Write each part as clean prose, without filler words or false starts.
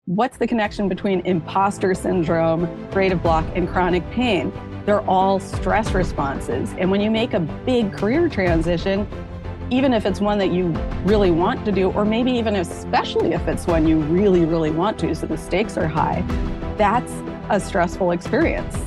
What's the connection between imposter syndrome, creative block, and chronic pain? They're all stress responses. And when you make a big career transition, even if it's one that you really want to do, or maybe even especially if it's one you really, really want to, so the stakes are high, that's a stressful experience.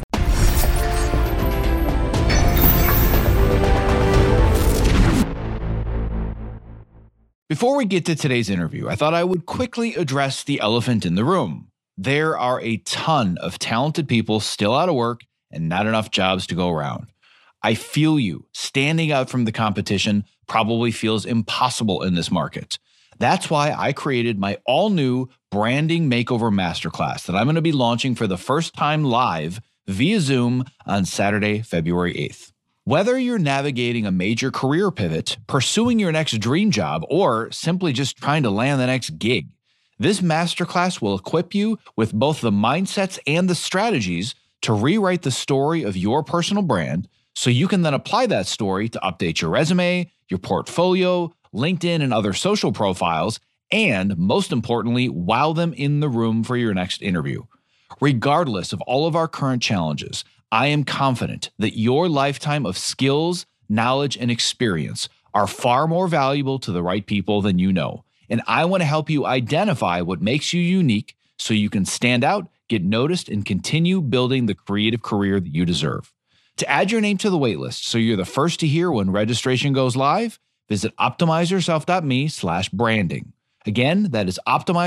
Before we get to today's interview, I thought I would quickly address the elephant in the room. There are a ton of talented people still out of work and not enough jobs to go around. I feel you. Standing out from the competition probably feels impossible in this market. That's why I created my all-new Branding Makeover Masterclass that I'm going to be launching for the first time live via Zoom on Saturday, February 8th. Whether you're navigating a major career pivot, pursuing your next dream job, or simply just trying to land the next gig, this masterclass will equip you with both the mindsets and the strategies to rewrite the story of your personal brand so you can then apply that story to update your resume, your portfolio, LinkedIn, and other social profiles, and most importantly, wow them in the room for your next interview. Regardless of all of our current challenges, I am confident that your lifetime of skills, knowledge, and experience are far more valuable to the right people than you know. And I want to help you identify what makes you unique so you can stand out, get noticed, and continue building the creative career that you deserve. To add your name to the waitlist so you're the first to hear when registration goes live, visit optimizeyourself.me/branding. Again, that is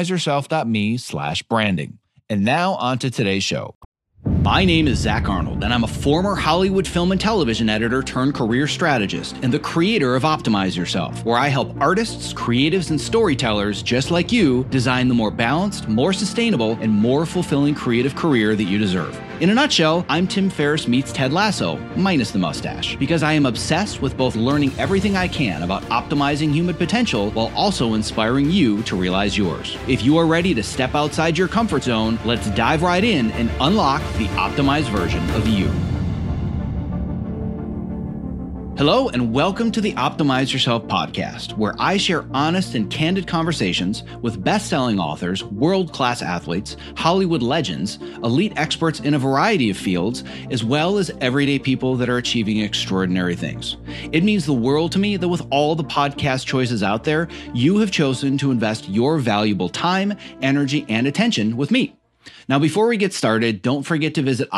optimizeyourself.me/branding. And now on to today's show. My name is Zach Arnold, and I'm a former Hollywood film and television editor turned career strategist and the creator of Optimize Yourself, where I help artists, creatives, and storytellers just like you design the more balanced, more sustainable, and more fulfilling creative career that you deserve. In a nutshell, I'm Tim Ferriss meets Ted Lasso, minus the mustache, because I am obsessed with both learning everything I can about optimizing human potential while also inspiring you to realize yours. If you are ready to step outside your comfort zone, let's dive right in and unlock the optimized version of you. Hello, and welcome to the Optimize Yourself podcast, where I share honest and candid conversations with best-selling authors, world-class athletes, Hollywood legends, elite experts in a variety of fields, as well as everyday people that are achieving extraordinary things. It means the world to me that with all the podcast choices out there, you have chosen to invest your valuable time, energy, and attention with me. Now, before we get started, don't forget to visit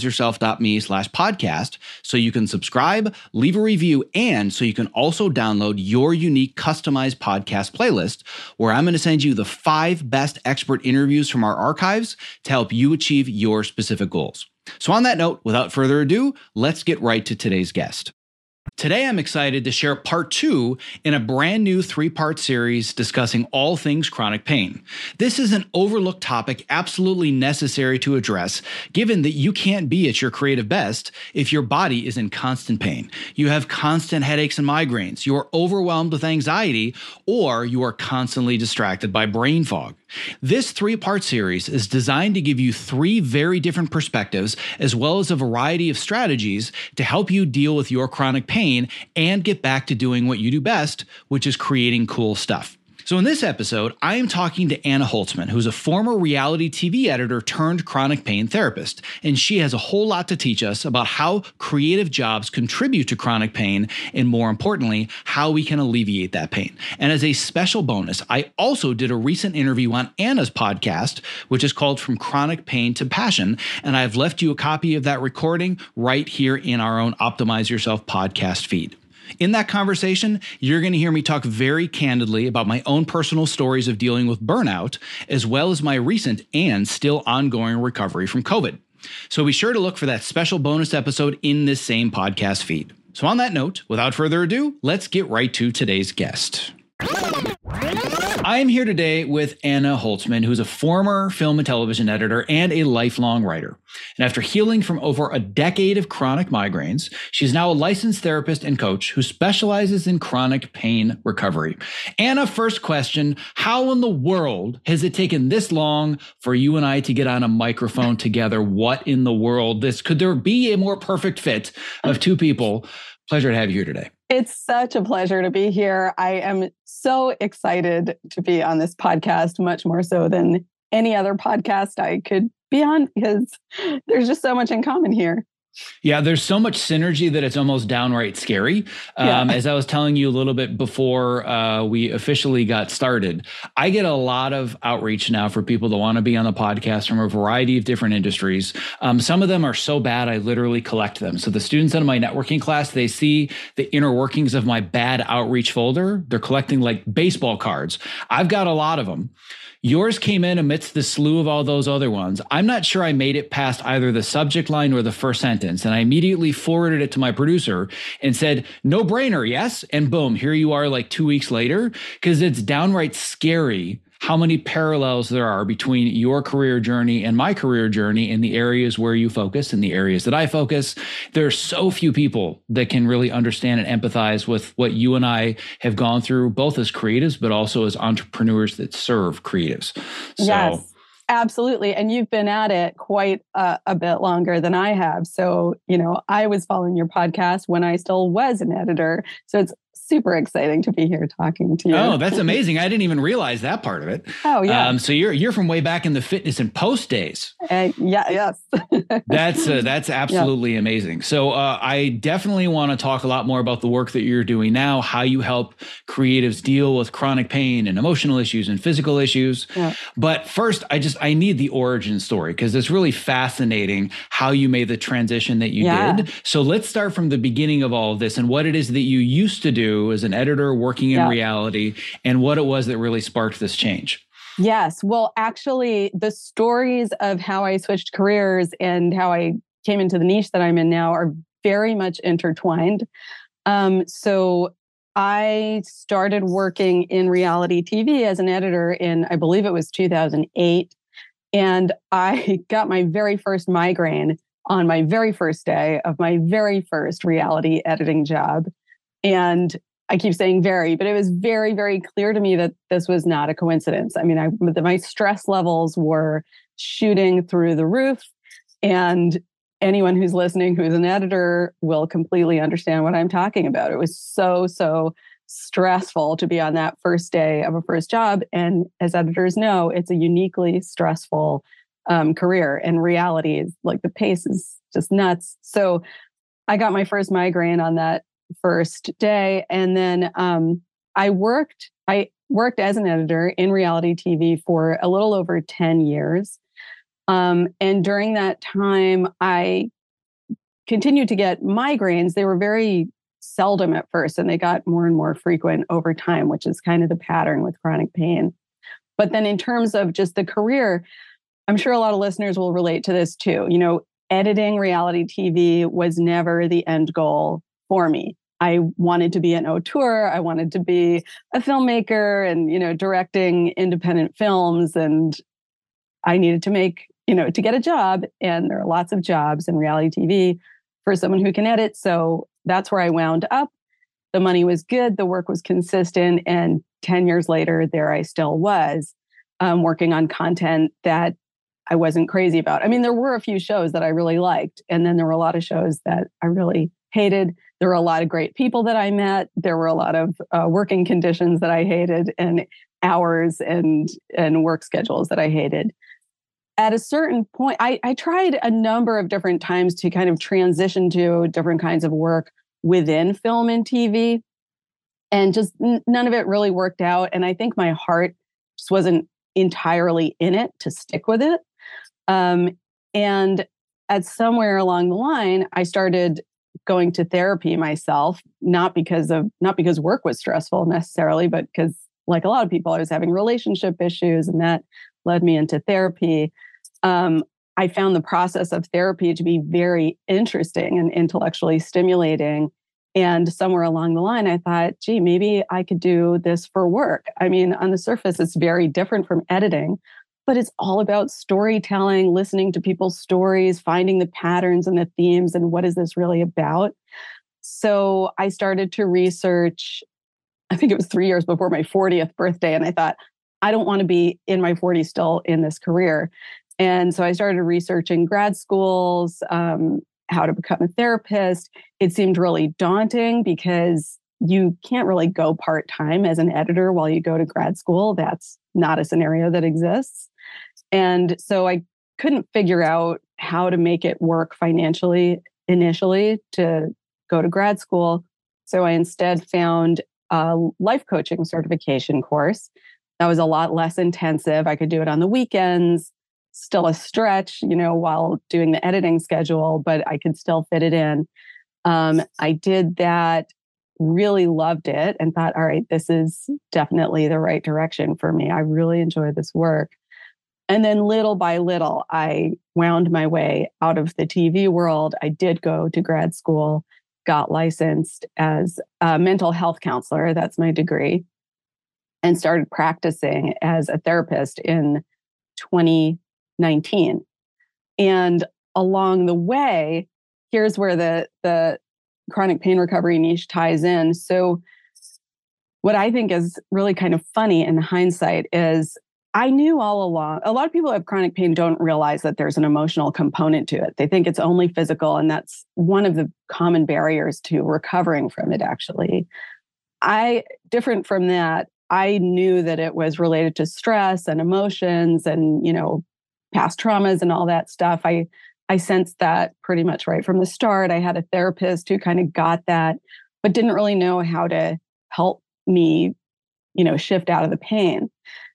optimizeyourself.me/podcast so you can subscribe, leave a review, and so you can also download your unique customized podcast playlist, where I'm going to send you the 5 best expert interviews from our archives to help you achieve your specific goals. So on that note, without further ado, let's get right to today's guest. Today, I'm excited to share part 2 in a brand new 3-part series discussing all things chronic pain. This is an overlooked topic absolutely necessary to address, given that you can't be at your creative best if your body is in constant pain. You have constant headaches and migraines, you are overwhelmed with anxiety, or you are constantly distracted by brain fog. This 3-part series is designed to give you 3 very different perspectives, as well as a variety of strategies to help you deal with your chronic pain and get back to doing what you do best, which is creating cool stuff. So in this episode, I am talking to Anna Holtzman, who's a former reality TV editor turned chronic pain therapist, and she has a whole lot to teach us about how creative jobs contribute to chronic pain, and more importantly, how we can alleviate that pain. And as a special bonus, I also did a recent interview on Anna's podcast, which is called From Chronic Pain to Passion, and I've left you a copy of that recording right here in our own Optimize Yourself podcast feed. In that conversation, you're going to hear me talk very candidly about my own personal stories of dealing with burnout, as well as my recent and still ongoing recovery from COVID. So be sure to look for that special bonus episode in this same podcast feed. So on that note, without further ado, let's get right to today's guest. I am here today with Anna Holtzman, who's a former film and television editor and a lifelong writer. And after healing from over a decade of chronic migraines, she's now a licensed therapist and coach who specializes in chronic pain recovery. Anna, first question, how in the world has it taken this long for you and I to get on a microphone together? What in the world? Could there be a more perfect fit of 2 people? Pleasure to have you here today. It's such a pleasure to be here. I am so excited to be on this podcast, much more so than any other podcast I could be on, because there's just so much in common here. Yeah, there's so much synergy that it's almost downright scary. As I was telling you a little bit before we officially got started, I get a lot of outreach now for people that want to be on the podcast from a variety of different industries. Some of them are so bad, I literally collect them. So the students in my networking class, they see the inner workings of my bad outreach folder. They're collecting like baseball cards. I've got a lot of them. Yours came in amidst the slew of all those other ones. I'm not sure I made it past either the subject line or the first sentence. And I immediately forwarded it to my producer and said, no brainer, yes? And boom, here you are like 2 weeks later, because it's downright scary how many parallels there are between your career journey and my career journey in the areas where you focus and the areas that I focus. There are so few people that can really understand and empathize with what you and I have gone through, both as creatives, but also as entrepreneurs that serve creatives. So, yes, absolutely. And you've been at it quite a bit longer than I have. So, I was following your podcast when I still was an editor. So it's super exciting to be here talking to you. Oh, that's amazing. I didn't even realize that part of it. Oh, yeah. So you're from way back in the fitness and post days. Yes. That's absolutely amazing. So I definitely want to talk a lot more about the work that you're doing now, how you help creatives deal with chronic pain and emotional issues and physical issues. Yeah. But first, I need the origin story, because it's really fascinating how you made the transition that you did. So let's start from the beginning of all of this and what it is that you used to do as an editor working in reality, and what it was that really sparked this change. Yes. Well, actually, the stories of how I switched careers and how I came into the niche that I'm in now are very much intertwined. So I started working in reality TV as an editor in, I believe it was 2008. And I got my very first migraine on my very first day of my very first reality editing job. And I keep saying very, but it was very, very clear to me that this was not a coincidence. I mean, my stress levels were shooting through the roof. And anyone who's listening who's an editor will completely understand what I'm talking about. It was so stressful to be on that first day of a first job. And as editors know, it's a uniquely stressful career. And reality is like, the pace is just nuts. So I got my first migraine on that first day. And then I worked as an editor in reality TV for a little over 10 years. And during that time, I continued to get migraines. They were very seldom at first, and they got more and more frequent over time, which is kind of the pattern with chronic pain. But then in terms of just the career, I'm sure a lot of listeners will relate to this too. Editing reality TV was never the end goal for me. I wanted to be an auteur. I wanted to be a filmmaker and, directing independent films. And I needed to to get a job. And there are lots of jobs in reality TV for someone who can edit. So that's where I wound up. The money was good. The work was consistent. And 10 years later, there I still was working on content that I wasn't crazy about. I mean, there were a few shows that I really liked. And then there were a lot of shows that I really hated. There were a lot of great people that I met. There were a lot of working conditions that I hated, and hours and work schedules that I hated. At a certain point, I tried a number of different times to kind of transition to different kinds of work within film and TV. And just none of it really worked out. And I think my heart just wasn't entirely in it to stick with it. And at somewhere along the line, I started going to therapy myself, not because work was stressful necessarily, but because, like a lot of people, I was having relationship issues, and that led me into therapy. I found the process of therapy to be very interesting and intellectually stimulating. And somewhere along the line, I thought, gee, maybe I could do this for work. I mean, on the surface, it's very different from editing, but it's all about storytelling, listening to people's stories, finding the patterns and the themes, and what is this really about? So I started to research, I think it was 3 years before my 40th birthday, and I thought, I don't want to be in my 40s still in this career. And so I started researching grad schools, how to become a therapist. It seemed really daunting because you can't really go part-time as an editor while you go to grad school. That's not a scenario that exists. And so I couldn't figure out how to make it work financially initially to go to grad school. So I instead found a life coaching certification course that was a lot less intensive. I could do it on the weekends, still a stretch, while doing the editing schedule, but I could still fit it in. I did that, really loved it, and thought, all right, this is definitely the right direction for me. I really enjoy this work. And then little by little, I wound my way out of the TV world. I did go to grad school, got licensed as a mental health counselor. That's my degree. And started practicing as a therapist in 2019. And along the way, here's where the chronic pain recovery niche ties in. So what I think is really kind of funny in hindsight is I knew all along, a lot of people who have chronic pain don't realize that there's an emotional component to it. They think it's only physical, and that's one of the common barriers to recovering from it, actually. Different from that, I knew that it was related to stress and emotions and, past traumas and all that stuff. I sensed that pretty much right from the start. I had a therapist who kind of got that, but didn't really know how to help me, shift out of the pain.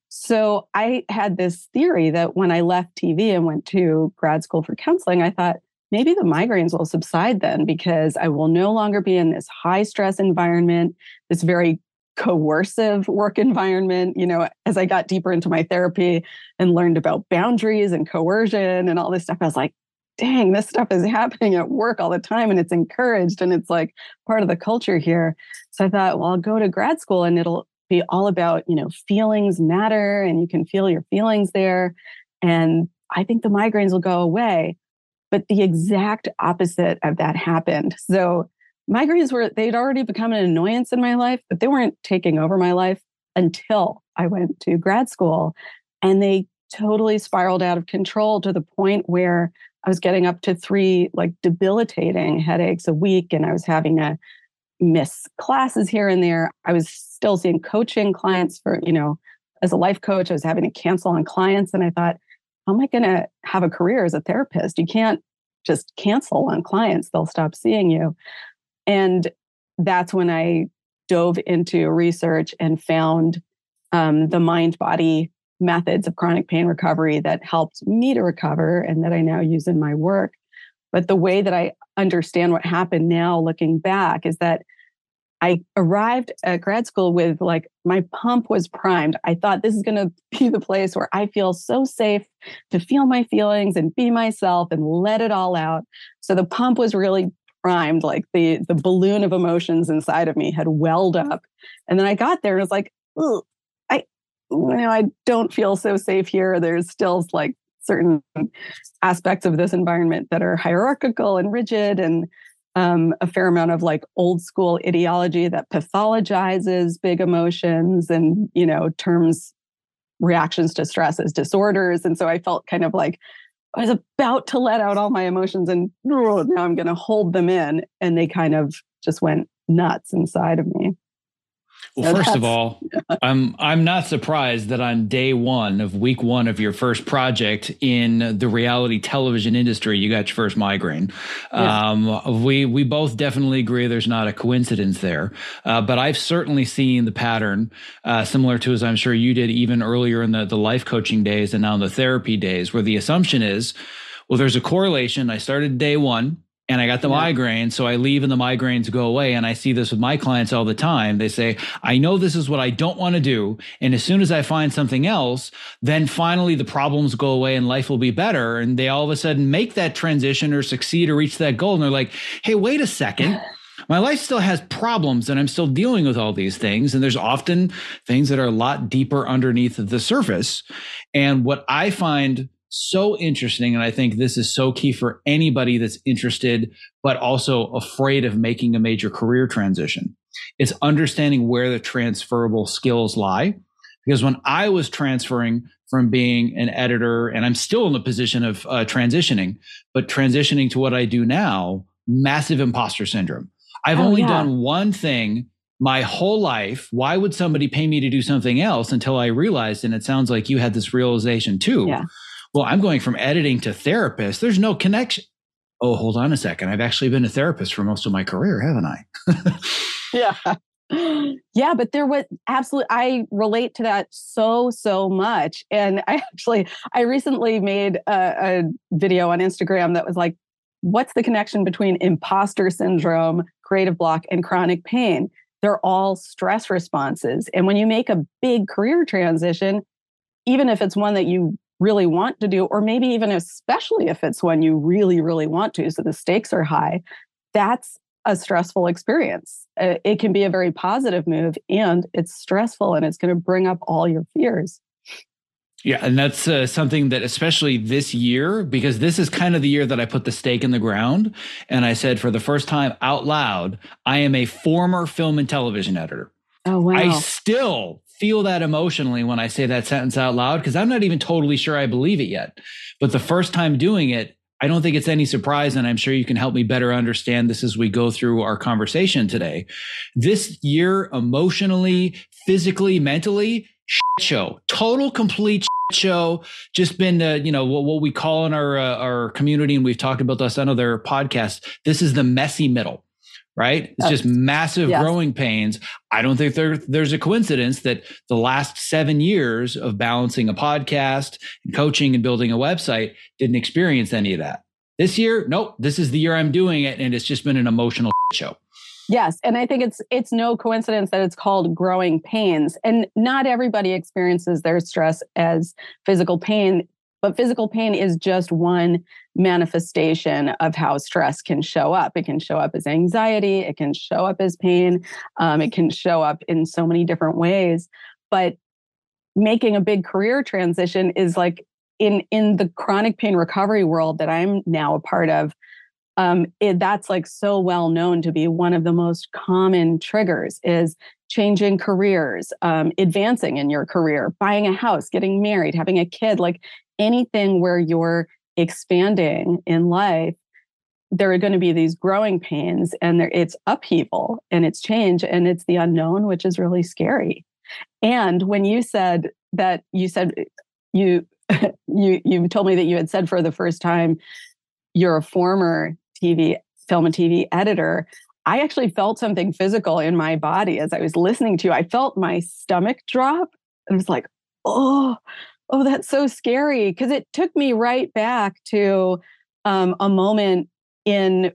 So I had this theory that when I left TV and went to grad school for counseling, I thought maybe the migraines will subside then, because I will no longer be in this high stress environment, this very coercive work environment. As I got deeper into my therapy and learned about boundaries and coercion and all this stuff, I was like, dang, this stuff is happening at work all the time, and it's encouraged, and it's like part of the culture here. So I thought, well, I'll go to grad school and it'll be all about, feelings matter, and you can feel your feelings there. And I think the migraines will go away. But the exact opposite of that happened. So migraines they'd already become an annoyance in my life, but they weren't taking over my life until I went to grad school. And they totally spiraled out of control to the point where I was getting up to 3 debilitating headaches a week, and I was having to miss classes here and there. I was still seeing coaching clients for, as a life coach, I was having to cancel on clients. And I thought, how am I going to have a career as a therapist? You can't just cancel on clients. They'll stop seeing you. And that's when I dove into research and found the mind-body methods of chronic pain recovery that helped me to recover and that I now use in my work. But the way that I understand what happened now, looking back, is that I arrived at grad school with my pump was primed. I thought this is going to be the place where I feel so safe to feel my feelings and be myself and let it all out. So the pump was really primed, the balloon of emotions inside of me had welled up. And then I got there and it was like, ugh, I don't feel so safe here. There's still certain aspects of this environment that are hierarchical and rigid, and a fair amount of old school ideology that pathologizes big emotions and, terms reactions to stress as disorders. And so I felt kind of I was about to let out all my emotions, and now I'm going to hold them in. And they kind of just went nuts inside of me. Well, first of all, I'm not surprised that on day one of week one of your first project in the reality television industry, you got your first migraine. Yeah. We both definitely agree there's not a coincidence there. But I've certainly seen the pattern similar to, as I'm sure you did even earlier in the life coaching days and now in the therapy days, where the assumption is, well, there's a correlation. I started day one and I got the migraine, so I leave and the migraines go away. And I see this with my clients all the time. They say, I know this is what I don't want to do. And as soon as I find something else, then finally the problems go away and life will be better. And they all of a sudden make that transition or succeed or reach that goal. And they're like, hey, wait a second. My life still has problems and I'm still dealing with all these things. And there's often things that are a lot deeper underneath the surface. And what I find so interesting, and I think this is so key for anybody that's interested, but also afraid of making a major career transition, it's understanding where the transferable skills lie. Because when I was transferring from being an editor, and I'm still in the position of transitioning, but transitioning to what I do now, massive imposter syndrome. I've only done one thing my whole life. Why would somebody pay me to do something else? Until I realized, and it sounds like you had this realization too, Well, I'm going from editing to therapist. There's no connection. Oh, hold on a second. I've actually been a therapist for most of my career, haven't I? Yeah. Yeah, but there was absolutely, I relate to that so much. And I recently made a video on Instagram that was like, what's the connection between imposter syndrome, creative block, and chronic pain? They're all stress responses. And when you make a big career transition, even if it's one that you really want to do, or maybe even especially if it's one you really want to, so the stakes are high, that's a stressful experience. It can be a very positive move, and it's stressful, and it's going to bring up all your fears. Yeah, and that's something that especially this year, because this is kind of the year that I put the stake in the ground. And I said for the first time out loud, I am a former film and television editor. Oh, wow. I still feel that emotionally when I say that sentence out loud, because I'm not even totally sure I believe it yet. But the first time doing it, I don't think it's any surprise, and I'm sure you can help me better understand this as we go through our conversation today. This year, emotionally, physically, mentally, shit show, total complete shit show. Just been, what we call in our community, and we've talked about this on other podcasts. This is the messy middle, right? It's just massive growing pains. I don't think there's a coincidence that the last 7 years of balancing a podcast and coaching and building a website didn't experience any of that. This year, nope, this is the year I'm doing it. And it's just been an emotional show. Yes. And I think it's no coincidence that it's called growing pains. And not everybody experiences their stress as physical pain, but physical pain is just one manifestation of how stress can show up. It can show up as anxiety. It can show up as pain. It can show up in so many different ways. But making a big career transition is like in the chronic pain recovery world that I'm now a part of. That's like so well known to be one of the most common triggers is changing careers, advancing in your career, buying a house, getting married, having a kid, like anything where you're expanding in life. There are going to be these growing pains, and it's upheaval and it's change and it's the unknown, which is really scary. And when you said that, you told me that you had said for the first time, you're a former film and TV editor. I actually felt something physical in my body as I was listening to you. I felt my stomach drop. And I was like, oh, that's so scary. Because it took me right back to a moment in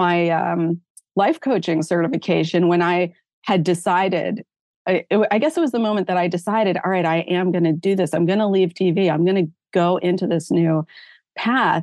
my life coaching certification when I had decided, I guess it was the moment that I decided, all right, I am going to do this. I'm going to leave TV. I'm going to go into this new path.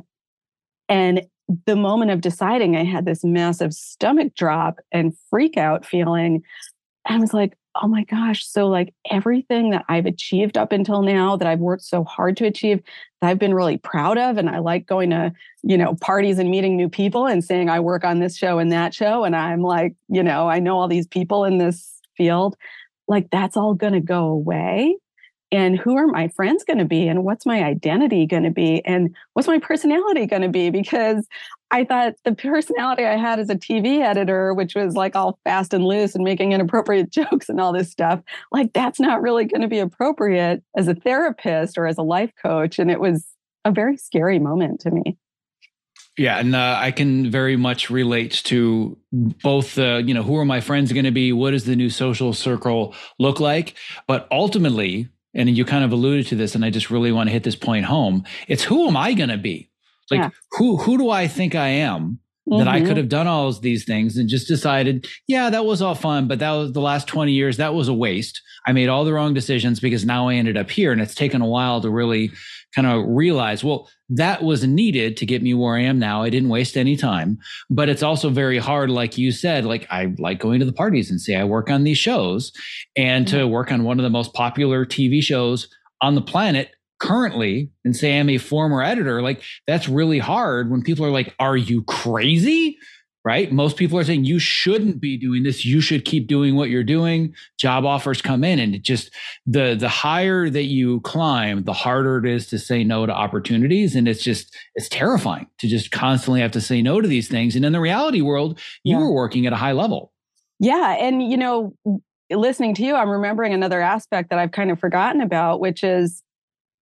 And the moment of deciding, I had this massive stomach drop and freak out feeling. I was like, oh my gosh. So like everything that I've achieved up until now, that I've worked so hard to achieve, that I've been really proud of. And I like going to, parties and meeting new people and saying I work on this show and that show. And I'm like, I know all these people in this field. Like that's all going to go away. And who are my friends going to be? And what's my identity going to be? And what's my personality going to be? Because I thought the personality I had as a TV editor, which was like all fast and loose and making inappropriate jokes and all this stuff, like that's not really going to be appropriate as a therapist or as a life coach. And it was a very scary moment to me. Yeah, and I can very much relate to both, who are my friends going to be? What does the new social circle look like? But ultimately, and you kind of alluded to this, and I just really want to hit this point home. It's who am I going to be? Like, who do I think I am that I could have done all of these things and just decided, yeah, that was all fun, but that was the last 20 years. That was a waste. I made all the wrong decisions because now I ended up here. And it's taken a while to really kind of realize, well, that was needed to get me where I am now. I didn't waste any time, but it's also very hard. Like you said, like I like going to the parties and say I work on these shows, and to work on one of the most popular TV shows on the planet currently and say I'm a former editor. Like that's really hard when people are like, are you crazy? Right? Most people are saying you shouldn't be doing this. You should keep doing what you're doing. Job offers come in, and it just the higher that you climb, the harder it is to say no to opportunities. And it's terrifying to just constantly have to say no to these things. And in the reality world, you were working at a high level. Yeah. And, listening to you, I'm remembering another aspect that I've kind of forgotten about, which is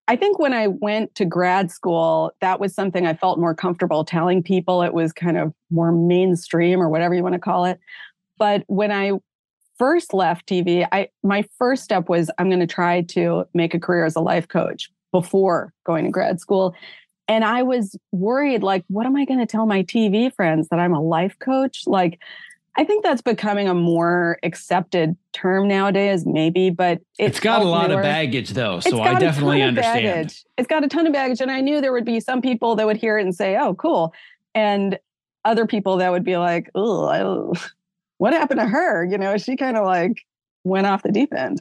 I think when I went to grad school, that was something I felt more comfortable telling people. It was kind of more mainstream or whatever you want to call it. But when I first left TV, my first step was I'm going to try to make a career as a life coach before going to grad school. And I was worried, like, what am I going to tell my TV friends, that I'm a life coach? Like, I think that's becoming a more accepted term nowadays, maybe, but it's got a lot of baggage, though. So I definitely understand. It's got a ton of baggage. And I knew there would be some people that would hear it and say, oh, cool. And other people that would be like, oh, what happened to her? You know, she kind of like went off the deep end.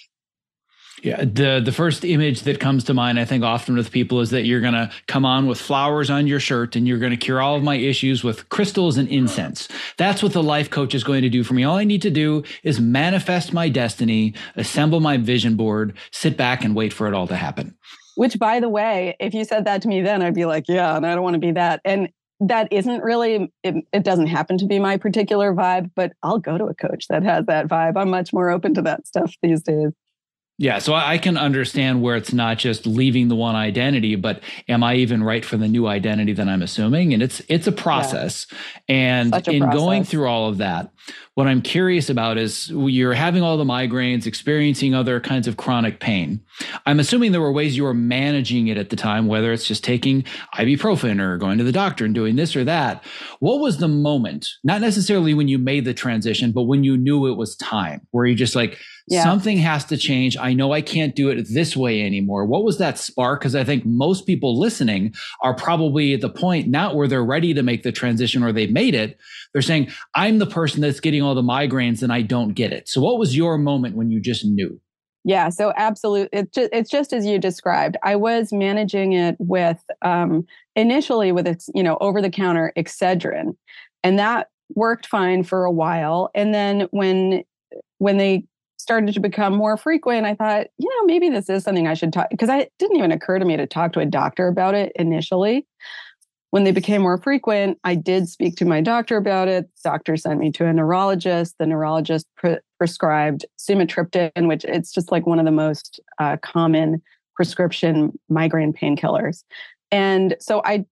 Yeah, the first image that comes to mind, I think, often with people is that you're going to come on with flowers on your shirt and you're going to cure all of my issues with crystals and incense. That's what the life coach is going to do for me. All I need to do is manifest my destiny, assemble my vision board, sit back and wait for it all to happen. Which, by the way, if you said that to me then, I'd be like, yeah, and I don't want to be that. And that isn't really, it doesn't happen to be my particular vibe, but I'll go to a coach that has that vibe. I'm much more open to that stuff these days. Yeah, so I can understand where it's not just leaving the one identity, but am I even right for the new identity that I'm assuming? And it's a process. Yeah. And in going through all of that, what I'm curious about is you're having all the migraines, experiencing other kinds of chronic pain. I'm assuming there were ways you were managing it at the time, whether it's just taking ibuprofen or going to the doctor and doing this or that. What was the moment, not necessarily when you made the transition, but when you knew it was time, where you're just like, something has to change. I know I can't do it this way anymore. What was that spark? Because I think most people listening are probably at the point not where they're ready to make the transition or they've made it. They're saying, I'm the person that's getting all the migraines and I don't get it. So what was your moment when you just knew? Yeah, so absolutely. It's just as you described. I was managing it with initially with over-the-counter Excedrin, and that worked fine for a while. And then when they started to become more frequent, I thought, maybe this is something I should talk, because it didn't even occur to me to talk to a doctor about it initially. When they became more frequent, I did speak to my doctor about it. The doctor sent me to a neurologist. The neurologist prescribed sumatriptan, which it's just like one of the most common prescription migraine painkillers. And so I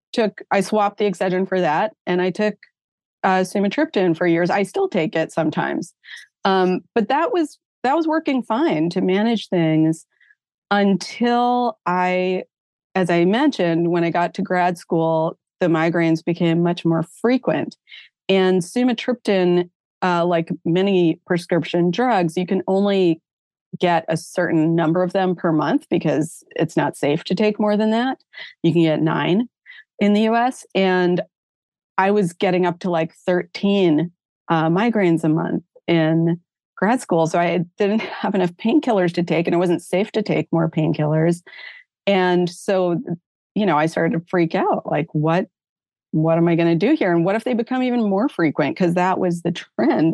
swapped the Excedrin for that, and I took sumatriptan for years. I still take it sometimes. But that was working fine to manage things until as I mentioned, when I got to grad school, the migraines became much more frequent. And sumatriptan, like many prescription drugs, you can only get a certain number of them per month because it's not safe to take more than that. You can get 9 in the US. And I was getting up to like 13 migraines a month in grad school. So I didn't have enough painkillers to take, and it wasn't safe to take more painkillers. And so, I started to freak out, like, what am I going to do here? And what if they become even more frequent? Because that was the trend.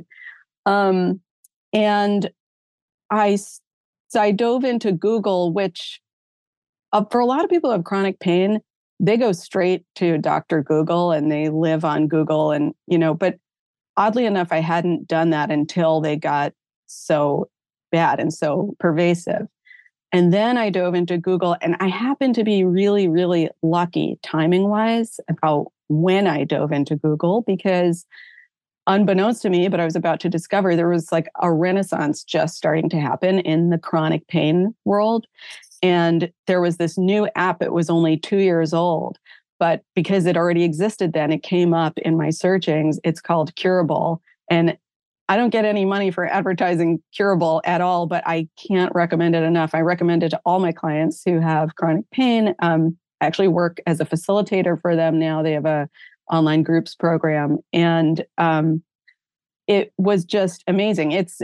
And I dove into Google, which for a lot of people who have chronic pain, they go straight to Dr. Google and they live on Google. And, but oddly enough, I hadn't done that until they got so bad and so pervasive. And then I dove into Google, and I happened to be really, really lucky timing-wise about when I dove into Google, because unbeknownst to me, but I was about to discover, there was like a renaissance just starting to happen in the chronic pain world. And there was this new app. It was only 2 years old, but because it already existed then, it came up in my searchings. It's called Curable. And I don't get any money for advertising Curable at all, but I can't recommend it enough. I recommend it to all my clients who have chronic pain. I actually work as a facilitator for them now. They have a online groups program, and it was just amazing. It's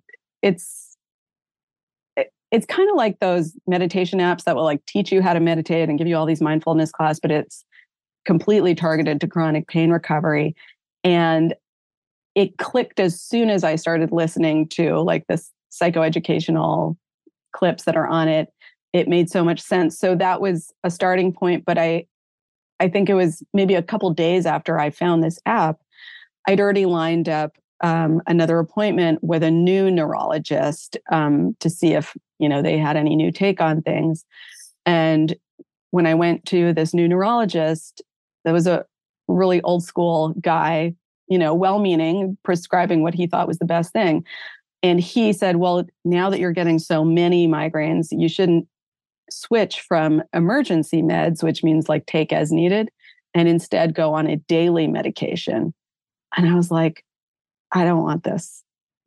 kind of like those meditation apps that will like teach you how to meditate and give you all these mindfulness class, but it's completely targeted to chronic pain recovery. And it clicked as soon as I started listening to like this psychoeducational clips that are on it. It made so much sense. So that was a starting point. But I think it was maybe a couple days after I found this app, I'd already lined up another appointment with a new neurologist to see if they had any new take on things. And when I went to this new neurologist, there was a really old school guy, well-meaning, prescribing what he thought was the best thing. And he said, well, now that you're getting so many migraines, you shouldn't switch from emergency meds, which means like take as needed, and instead go on a daily medication. And I was like, I don't want this.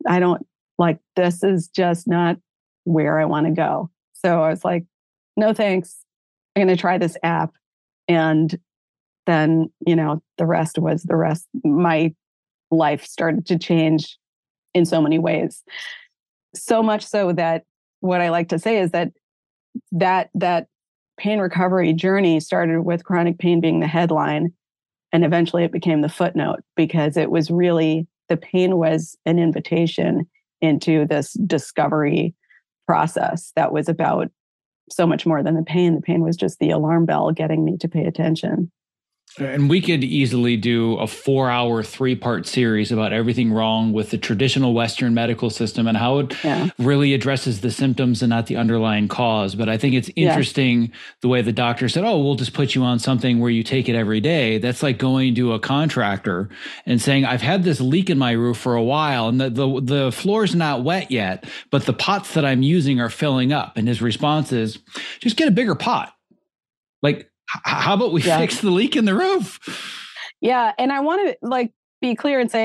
This is just not where I want to go. So I was like, no, thanks. I'm going to try this app. And then, the rest was the rest. My life started to change in so many ways. So much so that what I like to say is that pain recovery journey started with chronic pain being the headline. And eventually it became the footnote, because it was really, the pain was an invitation into this discovery process that was about so much more than the pain. The pain was just the alarm bell getting me to pay attention. And we could easily do a 4-hour, 3-part series about everything wrong with the traditional Western medical system and how it really addresses the symptoms and not the underlying cause. But I think it's interesting the way the doctor said, oh, we'll just put you on something where you take it every day. That's like going to a contractor and saying, I've had this leak in my roof for a while and the floor's not wet yet, but the pots that I'm using are filling up. And his response is, just get a bigger pot. Like, how about we fix the leak in the roof? Yeah. And I want to be clear and say,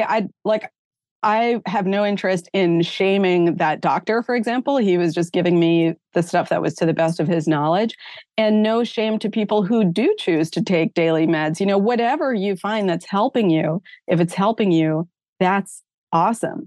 I have no interest in shaming that doctor, for example. He was just giving me the stuff that was to the best of his knowledge, and no shame to people who do choose to take daily meds. Whatever you find that's helping you, if it's helping you, that's awesome.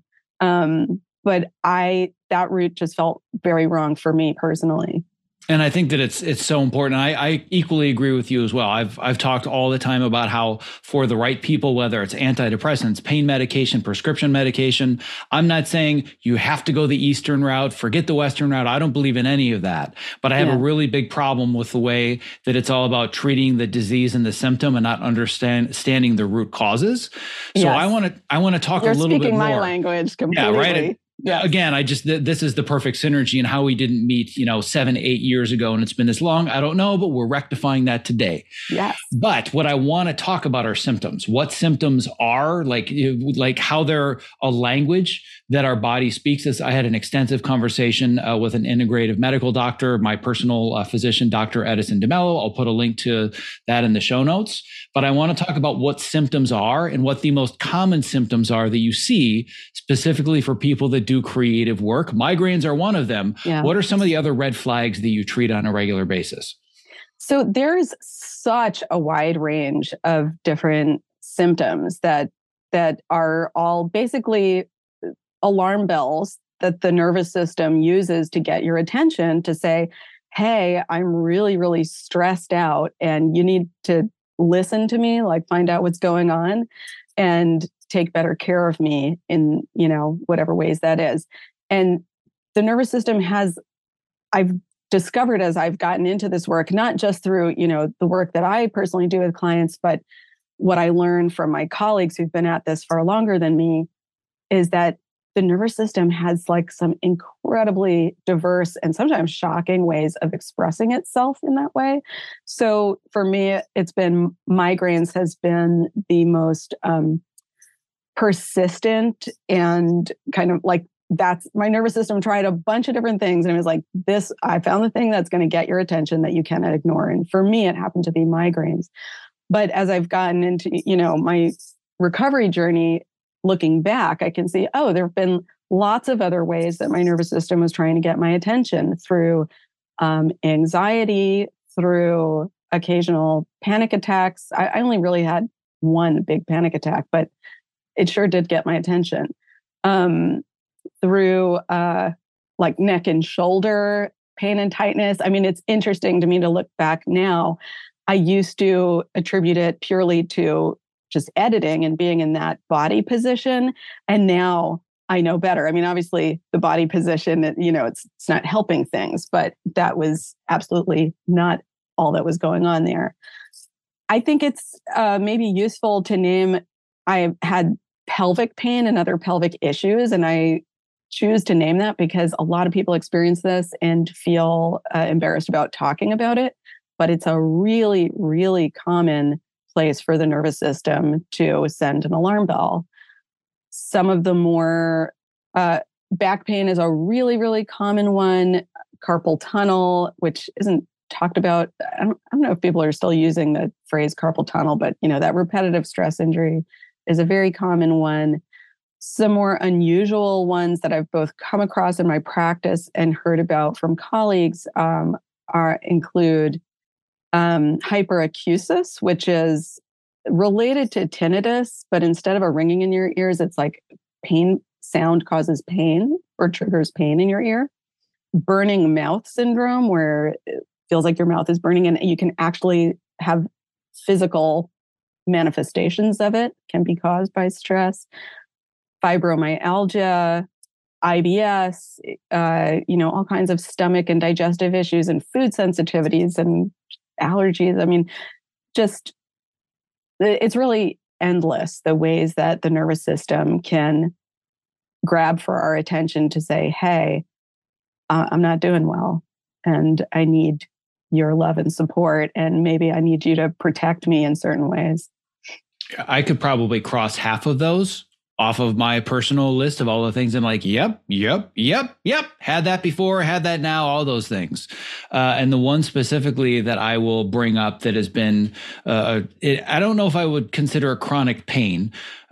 But that route just felt very wrong for me personally. And I think that it's so important. I equally agree with you as well. I've talked all the time about how for the right people, whether it's antidepressants, pain medication, prescription medication, I'm not saying you have to go the Eastern route, forget the Western route. I don't believe in any of that. But I have a really big problem with the way that it's all about treating the disease and the symptom and not understanding the root causes. So I want to talk a little bit more. You're speaking my language completely. Yeah, right. Yeah. Again, this is the perfect synergy and how we didn't meet, 7-8 years ago, and it's been this long. I don't know, but we're rectifying that today. Yes. But what I want to talk about are symptoms. What symptoms are, like how they're a language that our body speaks. I had an extensive conversation with an integrative medical doctor, my personal physician, Dr. Edison DeMello. I'll put a link to that in the show notes. But I want to talk about what symptoms are and what the most common symptoms are that you see specifically for people that do creative work. Migraines are one of them. Yeah. What are some of the other red flags that you treat on a regular basis? So there's such a wide range of different symptoms that are all basically alarm bells that the nervous system uses to get your attention to say, hey, I'm really, really stressed out and you need to listen to me, find out what's going on and take better care of me in, whatever ways that is. And the nervous system I've discovered as I've gotten into this work, not just through, the work that I personally do with clients, but what I learned from my colleagues who've been at this far longer than me, is that the nervous system has some incredibly diverse and sometimes shocking ways of expressing itself in that way. So for me, it's been migraines has been the most persistent and kind of that's my nervous system tried a bunch of different things. And it was this, I found the thing that's going to get your attention that you cannot ignore. And for me, it happened to be migraines. But as I've gotten into, my recovery journey, looking back, I can see, there have been lots of other ways that my nervous system was trying to get my attention through anxiety, through occasional panic attacks. I only really had one big panic attack, but it sure did get my attention. Through neck and shoulder pain and tightness. I mean, it's interesting to me to look back now. I used to attribute it purely to just editing and being in that body position. And now I know better. I mean, obviously the body position, it's not helping things, but that was absolutely not all that was going on there. I think it's maybe useful to name, I had pelvic pain and other pelvic issues. And I choose to name that because a lot of people experience this and feel embarrassed about talking about it. But it's a really, really common place for the nervous system to send an alarm bell. Some of the more back pain is a really, really common one. Carpal tunnel, which isn't talked about. I don't know if people are still using the phrase carpal tunnel, but that repetitive stress injury is a very common one. Some more unusual ones that I've both come across in my practice and heard about from colleagues include hyperacusis, which is related to tinnitus, but instead of a ringing in your ears, it's like pain. Sound causes pain or triggers pain in your ear. Burning mouth syndrome, where it feels like your mouth is burning, and you can actually have physical manifestations of it, can be caused by stress. Fibromyalgia, IBS, all kinds of stomach and digestive issues and food sensitivities and allergies. I mean, just it's really endless the ways that the nervous system can grab for our attention to say, hey, I'm not doing well and I need your love and support. And maybe I need you to protect me in certain ways. I could probably cross half of those off of my personal list of all the things I'm like, yep. Had that before, had that now, all those things. And the one specifically that I will bring up that has been, I don't know if I would consider a chronic pain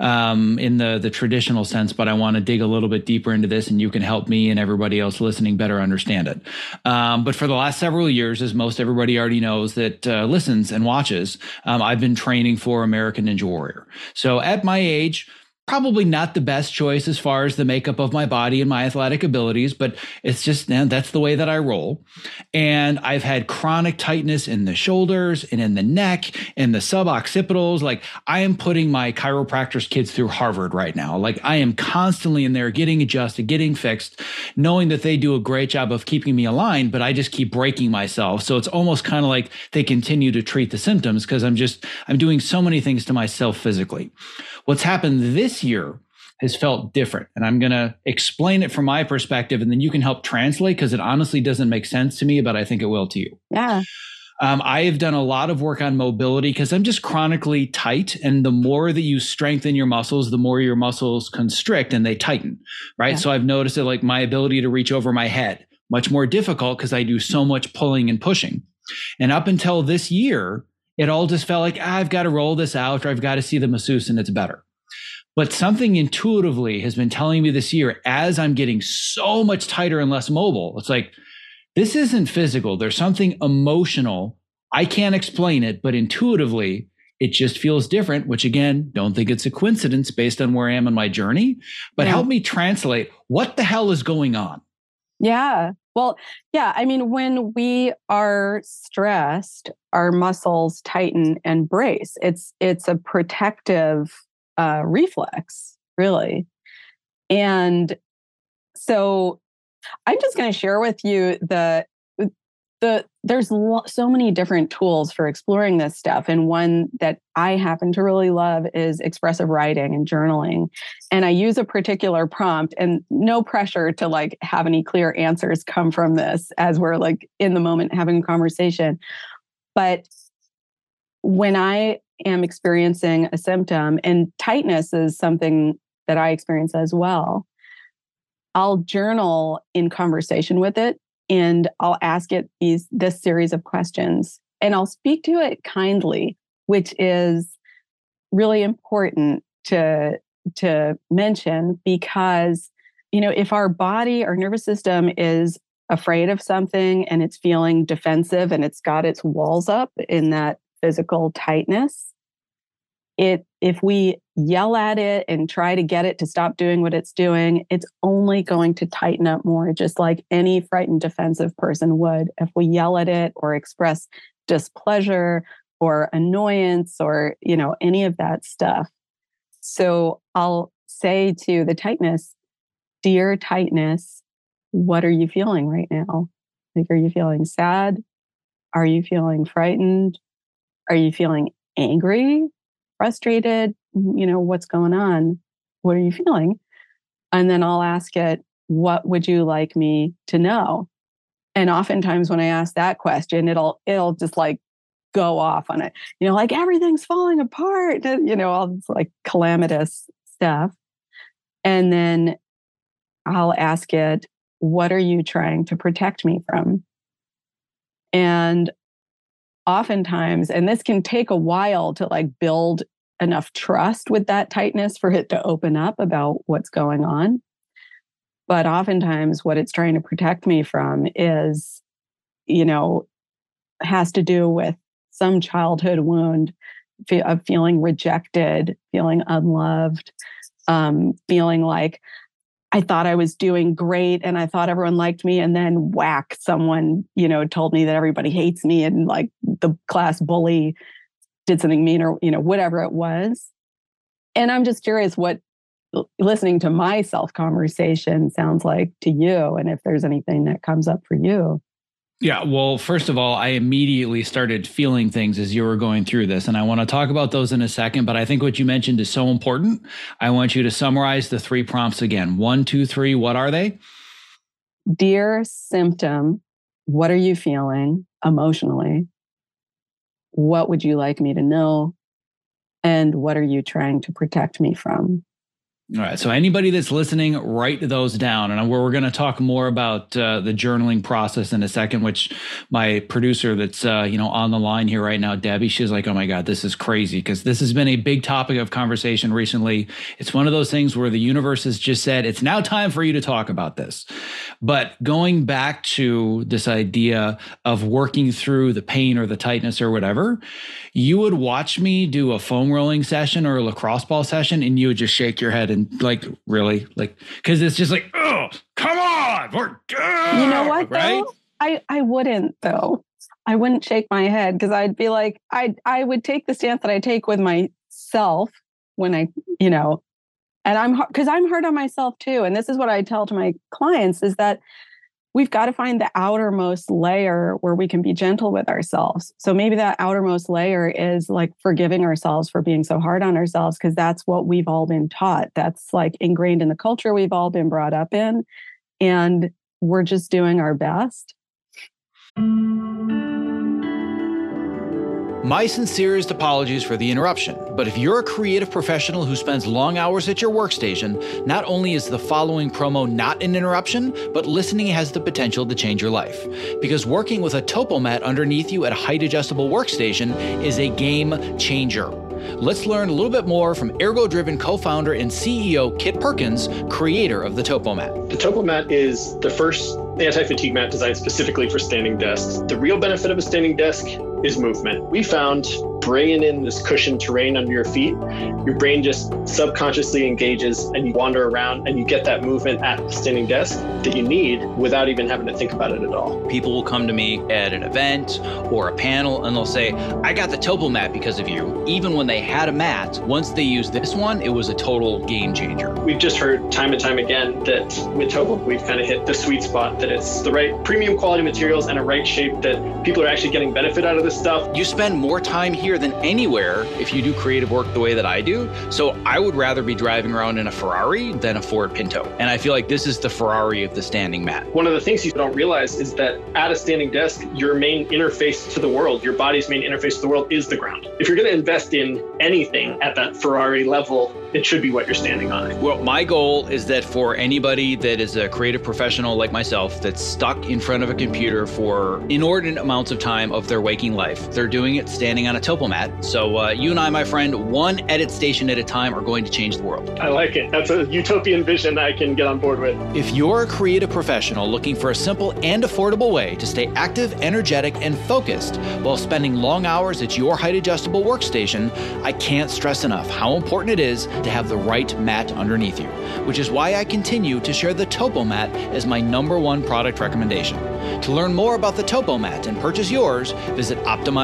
in the traditional sense, but I want to dig a little bit deeper into this and you can help me and everybody else listening better understand it. But for the last several years, as most everybody already knows that listens and watches, I've been training for American Ninja Warrior. So at my age, probably not the best choice as far as the makeup of my body and my athletic abilities, but it's just, that's the way that I roll. And I've had chronic tightness in the shoulders and in the neck and the suboccipitals. Like I am putting my chiropractor's kids through Harvard right now. Like I am constantly in there getting adjusted, getting fixed, knowing that they do a great job of keeping me aligned, but I just keep breaking myself. So it's almost kind of like they continue to treat the symptoms because I'm doing so many things to myself physically. What's happened this year has felt different. And I'm going to explain it from my perspective, and then you can help translate because it honestly doesn't make sense to me, but I think it will to you. Yeah. I have done a lot of work on mobility because I'm just chronically tight. And the more that you strengthen your muscles, the more your muscles constrict and they tighten, right? Yeah. So I've noticed that like my ability to reach over my head, much more difficult because I do so much pulling and pushing. And up until this year, it all just felt like I've got to roll this out or I've got to see the masseuse and it's better. But something intuitively has been telling me this year, as I'm getting so much tighter and less mobile, it's like, this isn't physical. There's something emotional. I can't explain it, but intuitively, it just feels different, which again, don't think it's a coincidence based on where I am on my journey, but help me translate what the hell is going on. Yeah. Well, yeah. I mean, when we are stressed, our muscles tighten and brace. It's a protective reflex, really. And so I'm just going to share with you there's so many different tools for exploring this stuff. And one that I happen to really love is expressive writing and journaling. And I use a particular prompt, and no pressure to like have any clear answers come from this as we're like in the moment having a conversation. But when I am experiencing a symptom, and tightness is something that I experience as well, I'll journal in conversation with it. And I'll ask it this series of questions, and I'll speak to it kindly, which is really important to mention because, if our body, our nervous system is afraid of something and it's feeling defensive and it's got its walls up in that physical tightness, if we yell at it and try to get it to stop doing what it's doing, it's only going to tighten up more, just like any frightened defensive person would. If we yell at it or express displeasure or annoyance or, any of that stuff. So I'll say to the tightness, dear tightness, what are you feeling right now? Like, are you feeling sad? Are you feeling frightened? Are you feeling angry? Frustrated, what's going on? What are you feeling? And then I'll ask it, what would you like me to know? And oftentimes when I ask that question, it'll just like go off on it, like everything's falling apart, all this like calamitous stuff. And then I'll ask it, what are you trying to protect me from? And oftentimes, and this can take a while to like build enough trust with that tightness for it to open up about what's going on. But oftentimes what it's trying to protect me from is, has to do with some childhood wound of feeling rejected, feeling unloved, feeling like I thought I was doing great and I thought everyone liked me. And then whack, someone, told me that everybody hates me and like the class bully did something mean or, whatever it was. And I'm just curious what listening to my self-conversation sounds like to you, and if there's anything that comes up for you. Yeah, well, first of all, I immediately started feeling things as you were going through this, and I want to talk about those in a second, but I think what you mentioned is so important. I want you to summarize the 3 prompts again. 1, 2, 3, what are they? Dear symptom, what are you feeling emotionally? What would you like me to know? And what are you trying to protect me from? All right. So anybody that's listening, write those down. And we're going to talk more about the journaling process in a second, which my producer that's, on the line here right now, Debbie, she's like, oh my God, this is crazy. Because this has been a big topic of conversation recently. It's one of those things where the universe has just said, it's now time for you to talk about this. But going back to this idea of working through the pain or the tightness or whatever, you would watch me do a foam rolling session or a lacrosse ball session and you would just shake your head and like, really? Like, because it's just like, oh, come on. You know what, right? Though? I wouldn't, though. I wouldn't shake my head because I'd be like, I would take the stance that I take with myself when I, and because I'm hard on myself too. And this is what I tell to my clients is that we've got to find the outermost layer where we can be gentle with ourselves. So maybe that outermost layer is like forgiving ourselves for being so hard on ourselves, because that's what we've all been taught. That's like ingrained in the culture we've all been brought up in. And we're just doing our best. My sincerest apologies for the interruption, but if you're a creative professional who spends long hours at your workstation, not only is the following promo not an interruption, but listening has the potential to change your life. Because working with a TopoMat underneath you at a height-adjustable workstation is a game changer. Let's learn a little bit more from Ergo-Driven co-founder and CEO Kit Perkins, creator of the TopoMat. The TopoMat is the first anti-fatigue mat designed specifically for standing desks. The real benefit of a standing desk is movement. We found bringing in this cushioned terrain under your feet, your brain just subconsciously engages and you wander around and you get that movement at the standing desk that you need without even having to think about it at all. People will come to me at an event or a panel and they'll say, I got the TopoMat because of you. Even when they had a mat, once they used this one, it was a total game changer. We've just heard time and time again that with Topo, we've kind of hit the sweet spot, that it's the right premium quality materials and a right shape that people are actually getting benefit out of this stuff. You spend more time here than anywhere if you do creative work the way that I do. So I would rather be driving around in a Ferrari than a Ford Pinto. And I feel like this is the Ferrari of the standing mat. One of the things you don't realize is that at a standing desk, your main interface to the world, your body's main interface to the world is the ground. If you're going to invest in anything at that Ferrari level, it should be what you're standing on. Well, my goal is that for anybody that is a creative professional like myself that's stuck in front of a computer for inordinate amounts of time of their waking life, they're doing it standing on a TopoMat. So you and I, my friend, one edit station at a time are going to change the world. I like it. That's a utopian vision I can get on board with. If you're a creative professional looking for a simple and affordable way to stay active, energetic, and focused while spending long hours at your height-adjustable workstation, I can't stress enough how important it is to have the right mat underneath you, which is why I continue to share the TopoMat as my #1 product recommendation. To learn more about the TopoMat and purchase yours, visit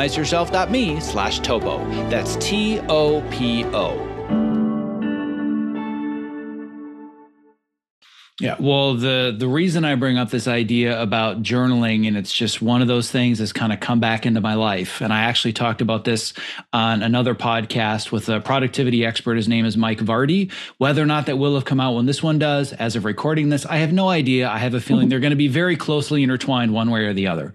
optimizeyourself.me/topo. That's TOPO. Yeah, well, the reason I bring up this idea about journaling, and it's just one of those things that's kind of come back into my life. And I actually talked about this on another podcast with a productivity expert. His name is Mike Vardy. Whether or not that will have come out when this one does, as of recording this, I have no idea. I have a feeling they're going to be very closely intertwined one way or the other.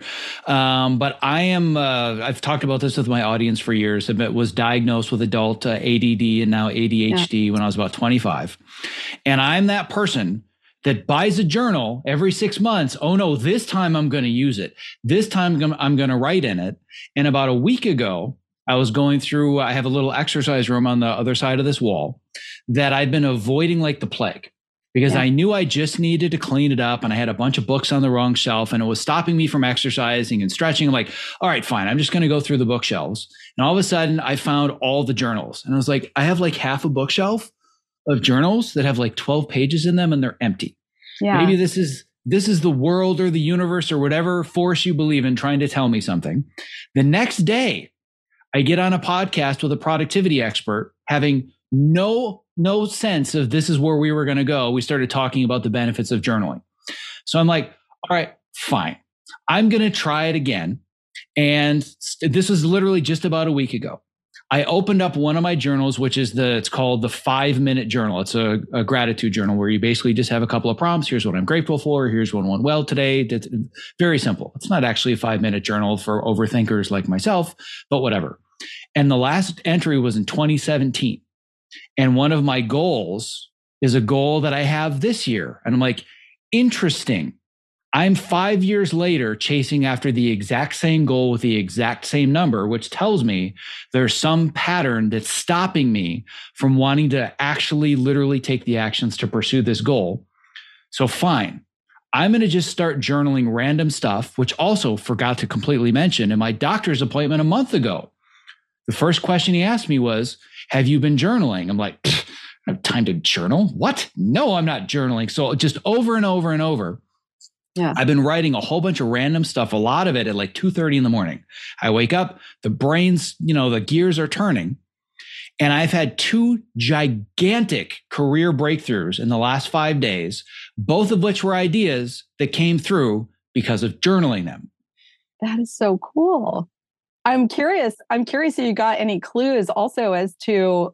But I am, I've talked about this with my audience for years. I was diagnosed with adult ADD and now ADHD when I was about 25. And I'm that person that buys a journal every 6 months. Oh no, this time I'm going to use it. This time I'm going to write in it. And about a week ago, I was going through, I have a little exercise room on the other side of this wall that I'd been avoiding like the plague because I knew I just needed to clean it up. And I had a bunch of books on the wrong shelf and it was stopping me from exercising and stretching. I'm like, all right, fine. I'm just going to go through the bookshelves. And all of a sudden I found all the journals. And I was like, I have like half a bookshelf of journals that have like 12 pages in them and they're empty. Yeah. Maybe this is the world or the universe or whatever force you believe in trying to tell me something. The next day, I get on a podcast with a productivity expert having no sense of this is where we were going to go. We started talking about the benefits of journaling. So I'm like, all right, fine. I'm going to try it again. And this was literally just about a week ago. I opened up one of my journals, which is it's called the 5-minute journal. It's a gratitude journal where you basically just have a couple of prompts. Here's what I'm grateful for. Here's what went well today. It's very simple. It's not actually a 5-minute journal for overthinkers like myself, but whatever. And the last entry was in 2017. And one of my goals is a goal that I have this year. And I'm like, interesting. I'm 5 years later chasing after the exact same goal with the exact same number, which tells me there's some pattern that's stopping me from wanting to actually literally take the actions to pursue this goal. So fine, I'm going to just start journaling random stuff, which also forgot to completely mention in my doctor's appointment a month ago. The first question he asked me was, have you been journaling? I'm like, I have time to journal? What? No, I'm not journaling. So just over and over and over. Yeah. I've been writing a whole bunch of random stuff, a lot of it at like 2:30 in the morning. I wake up, the brain's, the gears are turning. And I've had 2 gigantic career breakthroughs in the last 5 days, both of which were ideas that came through because of journaling them. That is so cool. I'm curious if you got any clues also as to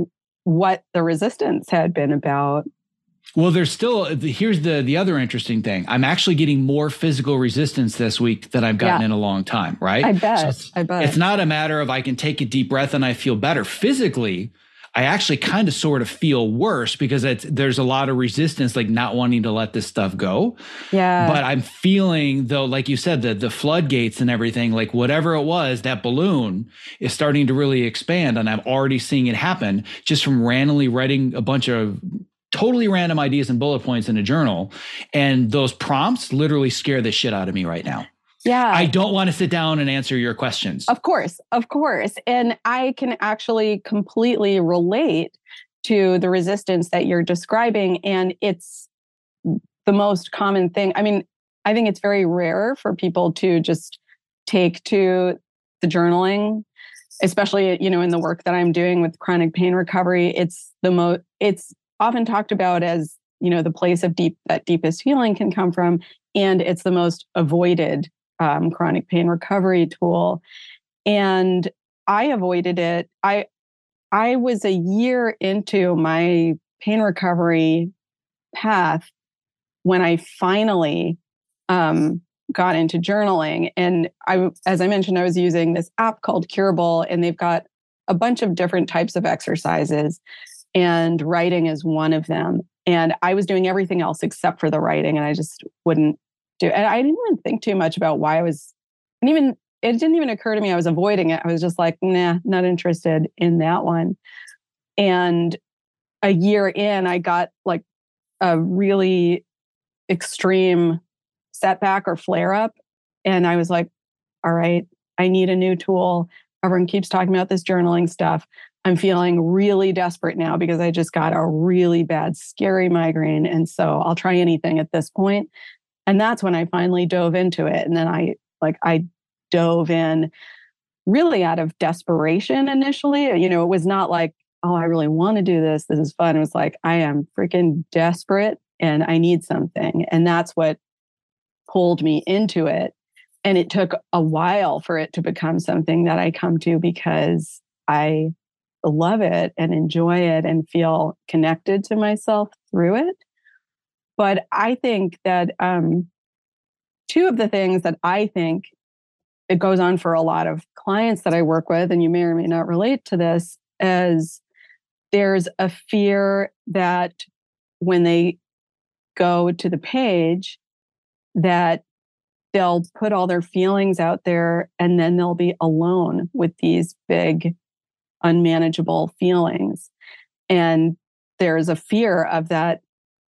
what the resistance had been about. Well, here's the other interesting thing. I'm actually getting more physical resistance this week than I've gotten in a long time, right? I bet. It's not a matter of I can take a deep breath and I feel better. Physically, I actually kind of sort of feel worse because there's a lot of resistance, like not wanting to let this stuff go. Yeah. But I'm feeling, though, like you said, the floodgates and everything, like whatever it was, that balloon is starting to really expand. And I'm already seeing it happen just from randomly writing a bunch of totally random ideas and bullet points in a journal. And those prompts literally scare the shit out of me right now. Yeah. I don't want to sit down and answer your questions. Of course. And I can actually completely relate to the resistance that you're describing. And it's the most common thing. I mean, I think it's very rare for people to just take to the journaling, especially, in the work that I'm doing with chronic pain recovery. It's often talked about as, the place of that deepest healing can come from. And it's the most avoided chronic pain recovery tool. And I avoided it. I was a year into my pain recovery path when I finally got into journaling. And as I mentioned, I was using this app called Curable, and they've got a bunch of different types of exercises. And writing is one of them. And I was doing everything else except for the writing, and I just wouldn't do it. And I didn't even think too much about why it didn't even occur to me I was avoiding it. I was just like, nah, not interested in that one. And a year in, I got like a really extreme setback or flare up. And I was like, all right, I need a new tool. Everyone keeps talking about this journaling stuff. I'm feeling really desperate now because I just got a really bad, scary migraine. And so I'll try anything at this point. And that's when I finally dove into it. And then I dove in really out of desperation initially. It was not like, oh, I really want to do this. This is fun. It was like, I am freaking desperate and I need something. And that's what pulled me into it. And it took a while for it to become something that I come to because I love it and enjoy it and feel connected to myself through it. But I think that two of the things that I think it goes on for a lot of clients that I work with, and you may or may not relate to this, is there's a fear that when they go to the page, that they'll put all their feelings out there and then they'll be alone with these big, unmanageable feelings. And there's a fear of that.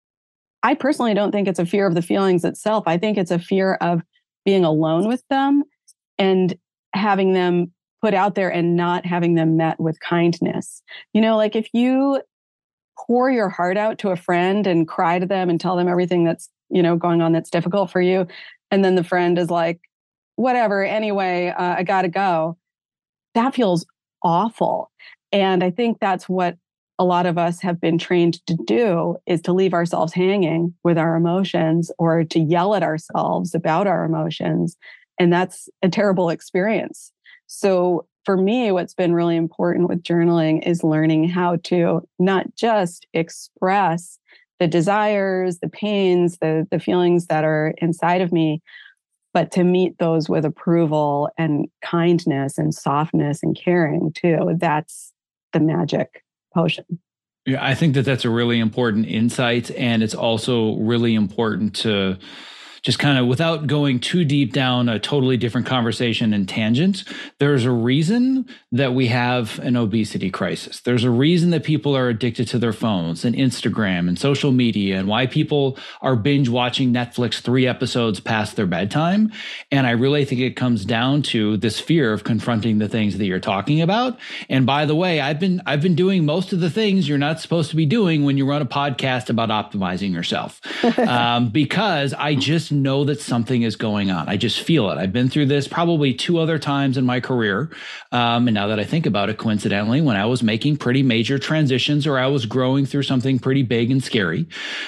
I personally don't think it's a fear of the feelings itself. I think it's a fear of being alone with them and having them put out there and not having them met with kindness. You know, like if you pour your heart out to a friend and cry to them and tell them everything that's, you know, going on that's difficult for you, and then the friend is like, whatever, anyway, I gotta go. That feels awful. And I think that's what a lot of us have been trained to do, is to leave ourselves hanging with our emotions or to yell at ourselves about our emotions. And that's a terrible experience. So for me, what's been really important with journaling is learning how to not just express the desires, the pains, the feelings that are inside of me, but to meet those with approval and kindness and softness and caring too. That's the magic potion. Yeah, I think that that's a really important insight. And it's also really important to just kind of, without going too deep down a totally different conversation and tangent, there's a reason that we have an obesity crisis. There's a reason that people are addicted to their phones and Instagram and social media, and why people are binge watching Netflix 3 episodes past their bedtime. And I really think it comes down to this fear of confronting the things that you're talking about. And by the way, I've been doing most of the things you're not supposed to be doing when you run a podcast about optimizing yourself, because I just know that something is going on. I just feel it. I've been through this probably 2 other times in my career. And now that I think about it, coincidentally, when I was making pretty major transitions or I was growing through something pretty big and scary.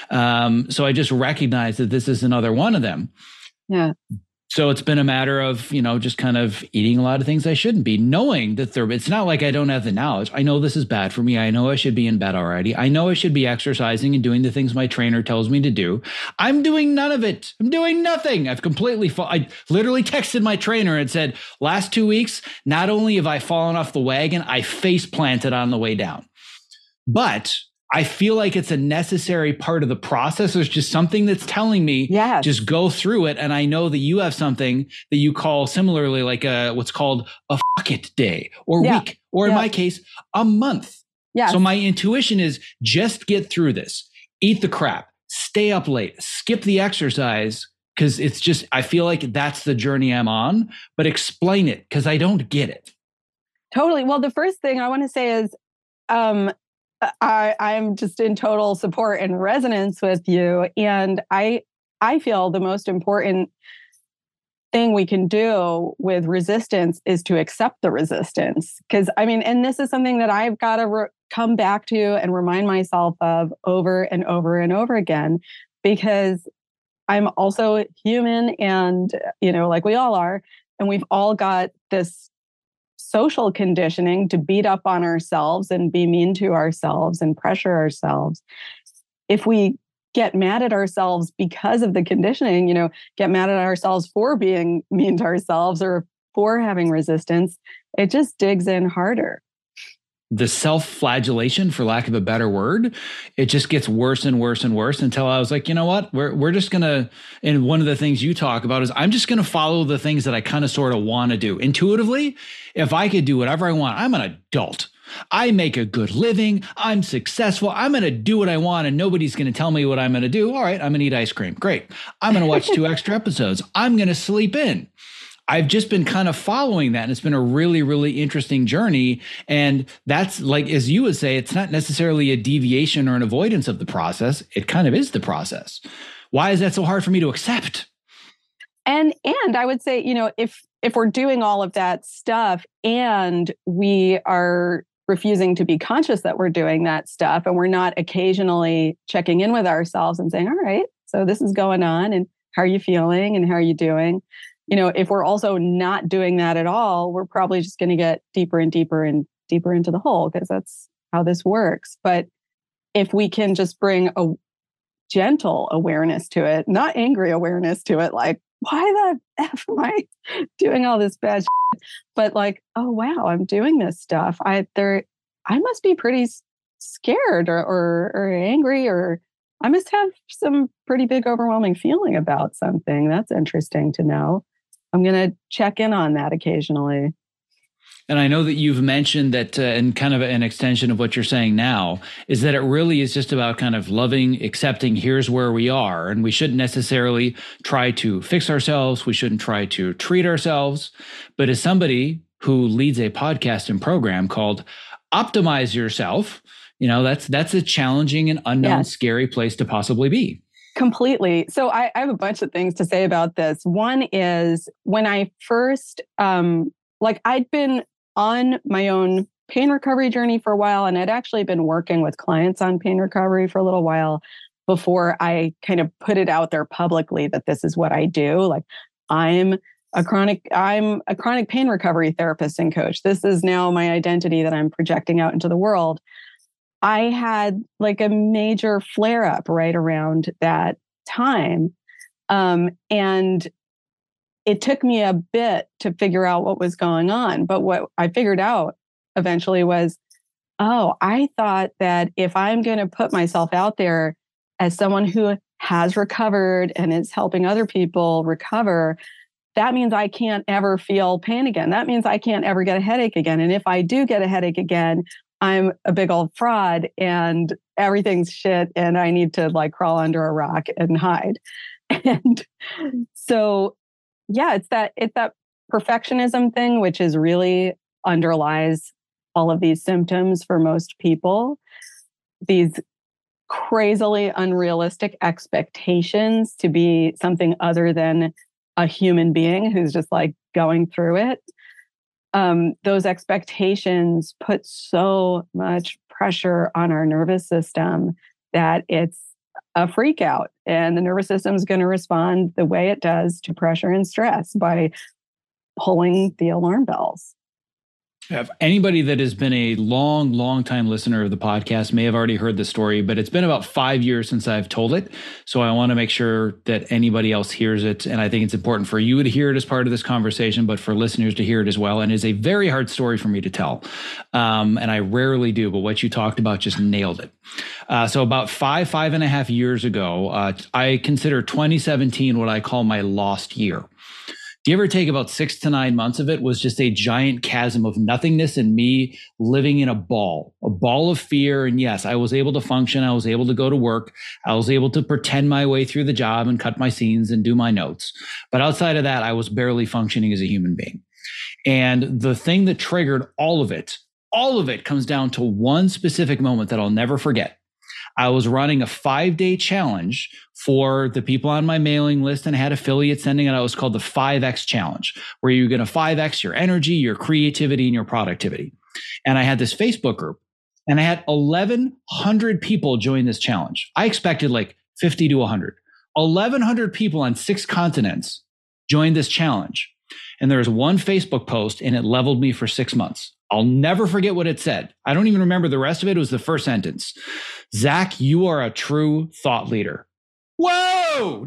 So I just recognized that this is another one of them. Yeah. So it's been a matter of, you know, just kind of eating a lot of things I shouldn't be, knowing that it's not like I don't have the knowledge. I know this is bad for me. I know I should be in bed already. I know I should be exercising and doing the things my trainer tells me to do. I'm doing none of it. I'm doing nothing. I literally texted my trainer and said, last 2 weeks, not only have I fallen off the wagon, I face planted on the way down. But I feel like it's a necessary part of the process. There's just something that's telling me, yes, just go through it. And I know that you have something that you call similarly, like what's called a fuck it day or week, or in my case, a month. Yeah. So my intuition is just get through this, eat the crap, stay up late, skip the exercise. Cause it's just, I feel like that's the journey I'm on, but explain it, cause I don't get it. Totally. Well, the first thing I want to say is, I'm just in total support and resonance with you. And I feel the most important thing we can do with resistance is to accept the resistance. Because I mean, and this is something that I've got to come back to and remind myself of over and over and over again, because I'm also human and, you know, like we all are, and we've all got this social conditioning to beat up on ourselves and be mean to ourselves and pressure ourselves. If we get mad at ourselves because of the conditioning, you know, get mad at ourselves for being mean to ourselves or for having resistance, it just digs in harder. The self-flagellation, for lack of a better word, it just gets worse and worse and worse until I was like, you know what, we're just going to, and one of the things you talk about is I'm just going to follow the things that I kind of sort of want to do. Intuitively, if I could do whatever I want, I'm an adult. I make a good living. I'm successful. I'm going to do what I want and nobody's going to tell me what I'm going to do. All right, I'm going to eat ice cream. Great. I'm going to watch 2 extra episodes. I'm going to sleep in. I've just been kind of following that. And it's been a really, really interesting journey. And that's like, as you would say, it's not necessarily a deviation or an avoidance of the process. It kind of is the process. Why is that so hard for me to accept? And I would say, you know, if we're doing all of that stuff and we are refusing to be conscious that we're doing that stuff, and we're not occasionally checking in with ourselves and saying, all right, so this is going on, and how are you feeling and how are you doing? If we're also not doing that at all, we're probably just going to get deeper and deeper and deeper into the hole, because that's how this works. But if we can just bring a gentle awareness to it, not angry awareness to it, like, why the F am I doing all this bad shit? But like, oh, wow, I'm doing this stuff. I must be pretty scared or angry, or I must have some pretty big overwhelming feeling about something. That's interesting to know. I'm going to check in on that occasionally. And I know that you've mentioned that, and kind of an extension of what you're saying now, is that it really is just about kind of loving, accepting, here's where we are. And we shouldn't necessarily try to fix ourselves. We shouldn't try to treat ourselves. But as somebody who leads a podcast and program called Optimize Yourself, that's a challenging and unknown, scary place to possibly be. Completely. So I have a bunch of things to say about this. One is when I first, I'd been on my own pain recovery journey for a while, and I'd actually been working with clients on pain recovery for a little while before I kind of put it out there publicly that this is what I do. Like, I'm a chronic pain recovery therapist and coach. This is now my identity that I'm projecting out into the world. I had like a major flare up right around that time. And it took me a bit to figure out what was going on. But what I figured out eventually was, oh, I thought that if I'm going to put myself out there as someone who has recovered and is helping other people recover, that means I can't ever feel pain again. That means I can't ever get a headache again. And if I do get a headache again, I'm a big old fraud and everything's shit and I need to like crawl under a rock and hide. And so, yeah, it's that perfectionism thing, which is really underlies all of these symptoms for most people. These crazily unrealistic expectations to be something other than a human being who's just like going through it. Those expectations put so much pressure on our nervous system that it's a freak out, and the nervous system is going to respond the way it does to pressure and stress by pulling the alarm bells. Anybody that has been a long time listener of the podcast may have already heard the story, but it's been about 5 years since I've told it. So I want to make sure that anybody else hears it. And I think it's important for you to hear it as part of this conversation, but for listeners to hear it as well. And it's a very hard story for me to tell. And I rarely do, but what you talked about just nailed it. So about 5.5 years ago, I consider 2017 what I call my lost year. Give or take about 6 to 9 months of it was just a giant chasm of nothingness and me living in a ball of fear. And yes, I was able to function. I was able to go to work. I was able to pretend my way through the job and cut my scenes and do my notes. But outside of that, I was barely functioning as a human being. And the thing that triggered all of it comes down to one specific moment that I'll never forget. I was running a 5-day challenge for the people on my mailing list and I had affiliates sending it out. It was called the 5X challenge, where you're going to 5X your energy, your creativity, and your productivity. And I had this Facebook group and I had 1,100 people join this challenge. I expected like 50 to 100. 1,100 people on 6 continents joined this challenge. And there was one Facebook post and it leveled me for 6 months. I'll never forget what it said. I don't even remember the rest of it. It was the first sentence. Zach, you are a true thought leader. Whoa!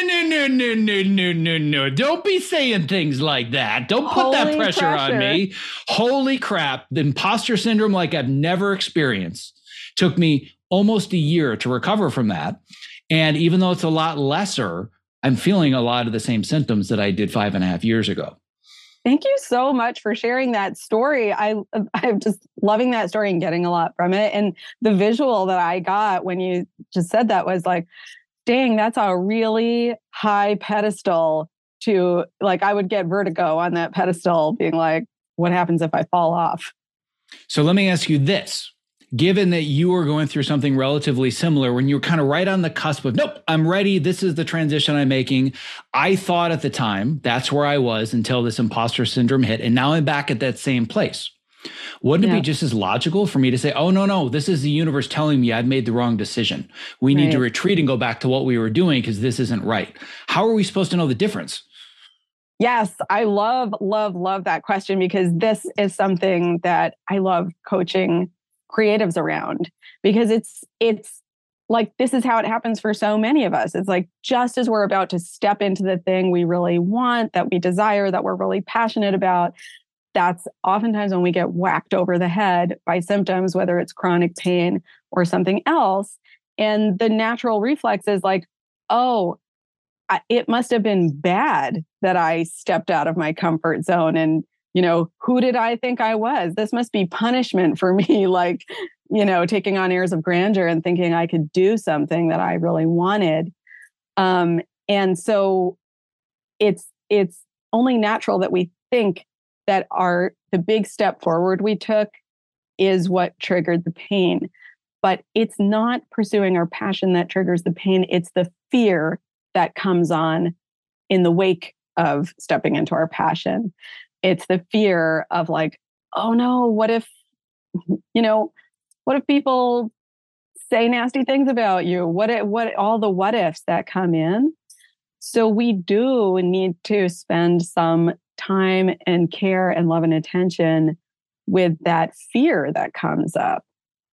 No. Don't be saying things like that. Don't put that pressure on me. Holy crap. The imposter syndrome like I've never experienced. Took me almost a year to recover from that. And even though it's a lot lesser, I'm feeling a lot of the same symptoms that I did 5.5 years ago. Thank you so much for sharing that story. I'm just loving that story and getting a lot from it. And the visual that I got when you just said that was like, dang, that's a really high pedestal to, like, I would get vertigo on that pedestal being like, what happens if I fall off? So let me ask you this. Given that you were going through something relatively similar, when you were kind of right on the cusp of, nope, I'm ready. This is the transition I'm making. I thought at the time that's where I was until this imposter syndrome hit. And now I'm back at that same place. Wouldn't it be just as logical for me to say, oh, no, this is the universe telling me I've made the wrong decision. We need to retreat and go back to what we were doing because this isn't right. How are we supposed to know the difference? Yes, I love that question, because this is something that I love coaching creatives around, because it's like, this is how it happens for so many of us. It's like, just as we're about to step into the thing we really want, that we desire, that we're really passionate about, that's oftentimes when we get whacked over the head by symptoms, whether it's chronic pain or something else. And the natural reflex is like, oh, it must have been bad that I stepped out of my comfort zone. And, who did I think I was? This must be punishment for me, like, taking on airs of grandeur and thinking I could do something that I really wanted. And so it's only natural that we think that the big step forward we took is what triggered the pain. But it's not pursuing our passion that triggers the pain. It's the fear that comes on in the wake of stepping into our passion. It's the fear of like, oh no, what if people say nasty things about you? What all the what ifs that come in. So we do need to spend some time and care and love and attention with that fear that comes up.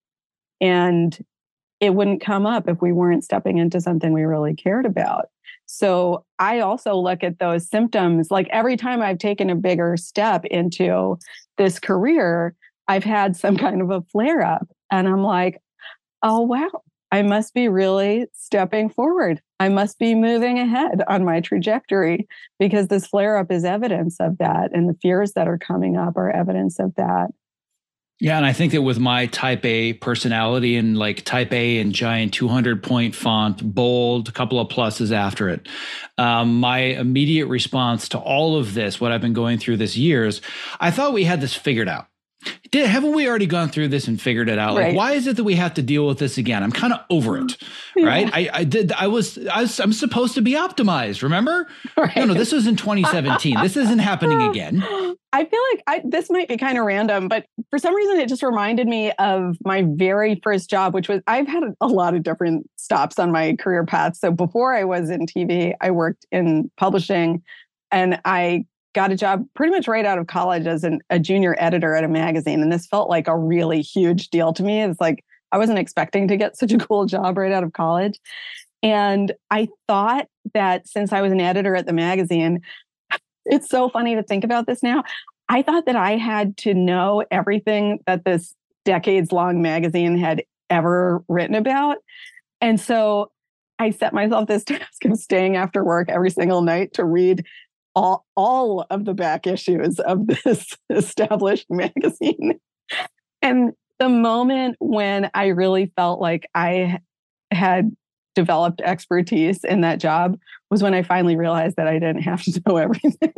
And it wouldn't come up if we weren't stepping into something we really cared about. So I also look at those symptoms, like every time I've taken a bigger step into this career, I've had some kind of a flare up. And I'm like, oh, wow, I must be really stepping forward. I must be moving ahead on my trajectory, because this flare up is evidence of that. And the fears that are coming up are evidence of that. Yeah. And I think that with my type A personality, and like type A in giant 200-point font, bold, a couple of pluses after it, my immediate response to all of this, what I've been going through this years, I thought we had this figured out. Haven't we already gone through this and figured it out? Like, why is it that we have to deal with this again? I'm kind of over it, right? I'm supposed to be optimized, remember? Right. No, this was in 2017. This isn't happening again. I feel like this might be kind of random, but for some reason, it just reminded me of my very first job, which was, I've had a lot of different stops on my career path. So before I was in TV, I worked in publishing, and I got a job pretty much right out of college as a junior editor at a magazine. And this felt like a really huge deal to me. It's like, I wasn't expecting to get such a cool job right out of college. And I thought that since I was an editor at the magazine, it's so funny to think about this now. I thought that I had to know everything that this decades-long magazine had ever written about. And so I set myself this task of staying after work every single night to read all of the back issues of this established magazine. And the moment when I really felt like I had developed expertise in that job was when I finally realized that I didn't have to know everything.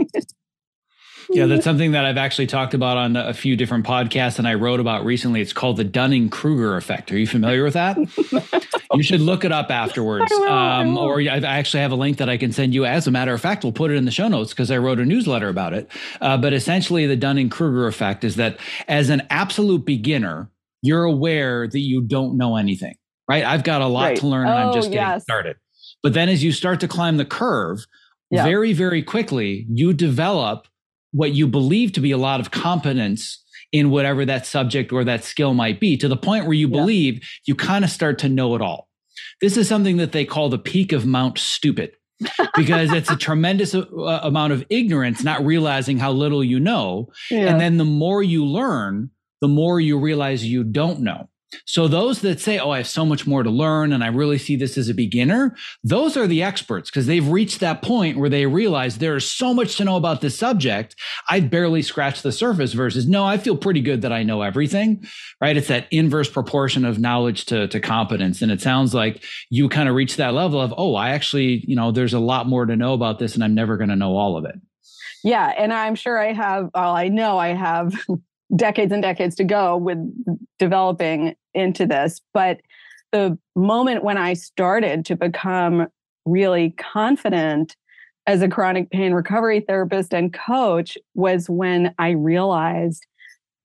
Yeah, that's something that I've actually talked about on a few different podcasts, and I wrote about recently. It's called the Dunning-Kruger effect. Are you familiar with that? You should look it up afterwards. I will. Or I actually have a link that I can send you. As a matter of fact, we'll put it in the show notes because I wrote a newsletter about it. But essentially, the Dunning-Kruger effect is that as an absolute beginner, you're aware that you don't know anything, right? I've got a lot to learn, and I'm just getting started. But then as you start to climb the curve, very, very quickly, you develop what you believe to be a lot of competence in whatever that subject or that skill might be, to the point where you believe you kind of start to know it all. This is something that they call the peak of Mount Stupid, because it's a tremendous amount of ignorance, not realizing how little you know. Yeah. And then the more you learn, the more you realize you don't know. So those that say, oh, I have so much more to learn and I really see this as a beginner, those are the experts, because they've reached that point where they realize there is so much to know about this subject. I barely scratched the surface versus, no, I feel pretty good that I know everything, right? It's that inverse proportion of knowledge to competence. And it sounds like you kind of reach that level of, oh, I actually, there's a lot more to know about this and I'm never going to know all of it. Yeah. And I'm sure I know I have decades and decades to go with developing into this. But the moment when I started to become really confident as a chronic pain recovery therapist and coach was when I realized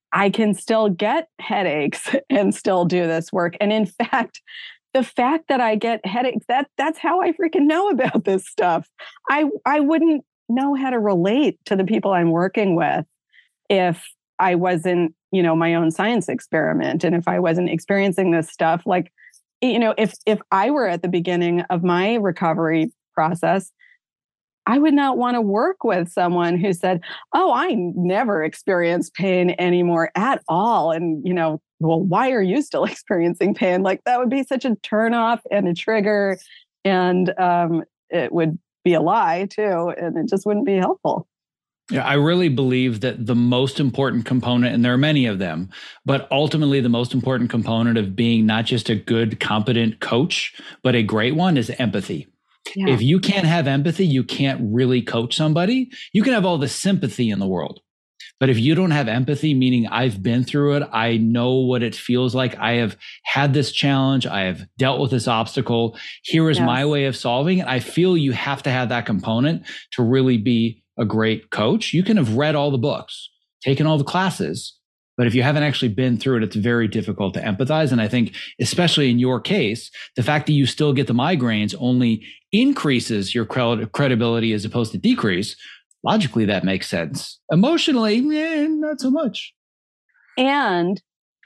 I can still get headaches and still do this work. And in fact, the fact that I get headaches, that's how I freaking know about this stuff. I wouldn't know how to relate to the people I'm working with if I wasn't, my own science experiment. And if I wasn't experiencing this stuff, like, if I were at the beginning of my recovery process, I would not want to work with someone who said, oh, I never experience pain anymore at all. And, well, why are you still experiencing pain? Like, that would be such a turnoff and a trigger. And it would be a lie too. And it just wouldn't be helpful. Yeah, I really believe that the most important component, and there are many of them, but ultimately the most important component of being not just a good, competent coach, but a great one is empathy. Yeah. If you can't have empathy, you can't really coach somebody. You can have all the sympathy in the world. But if you don't have empathy, meaning I've been through it, I know what it feels like. I have had this challenge. I have dealt with this obstacle. Here is my way of solving it. I feel you have to have that component to really be a great coach. You can have read all the books, taken all the classes, but if you haven't actually been through it, it's very difficult to empathize. And I think, especially in your case, the fact that you still get the migraines only increases your credibility as opposed to decrease. Logically, that makes sense. Emotionally, not so much. And,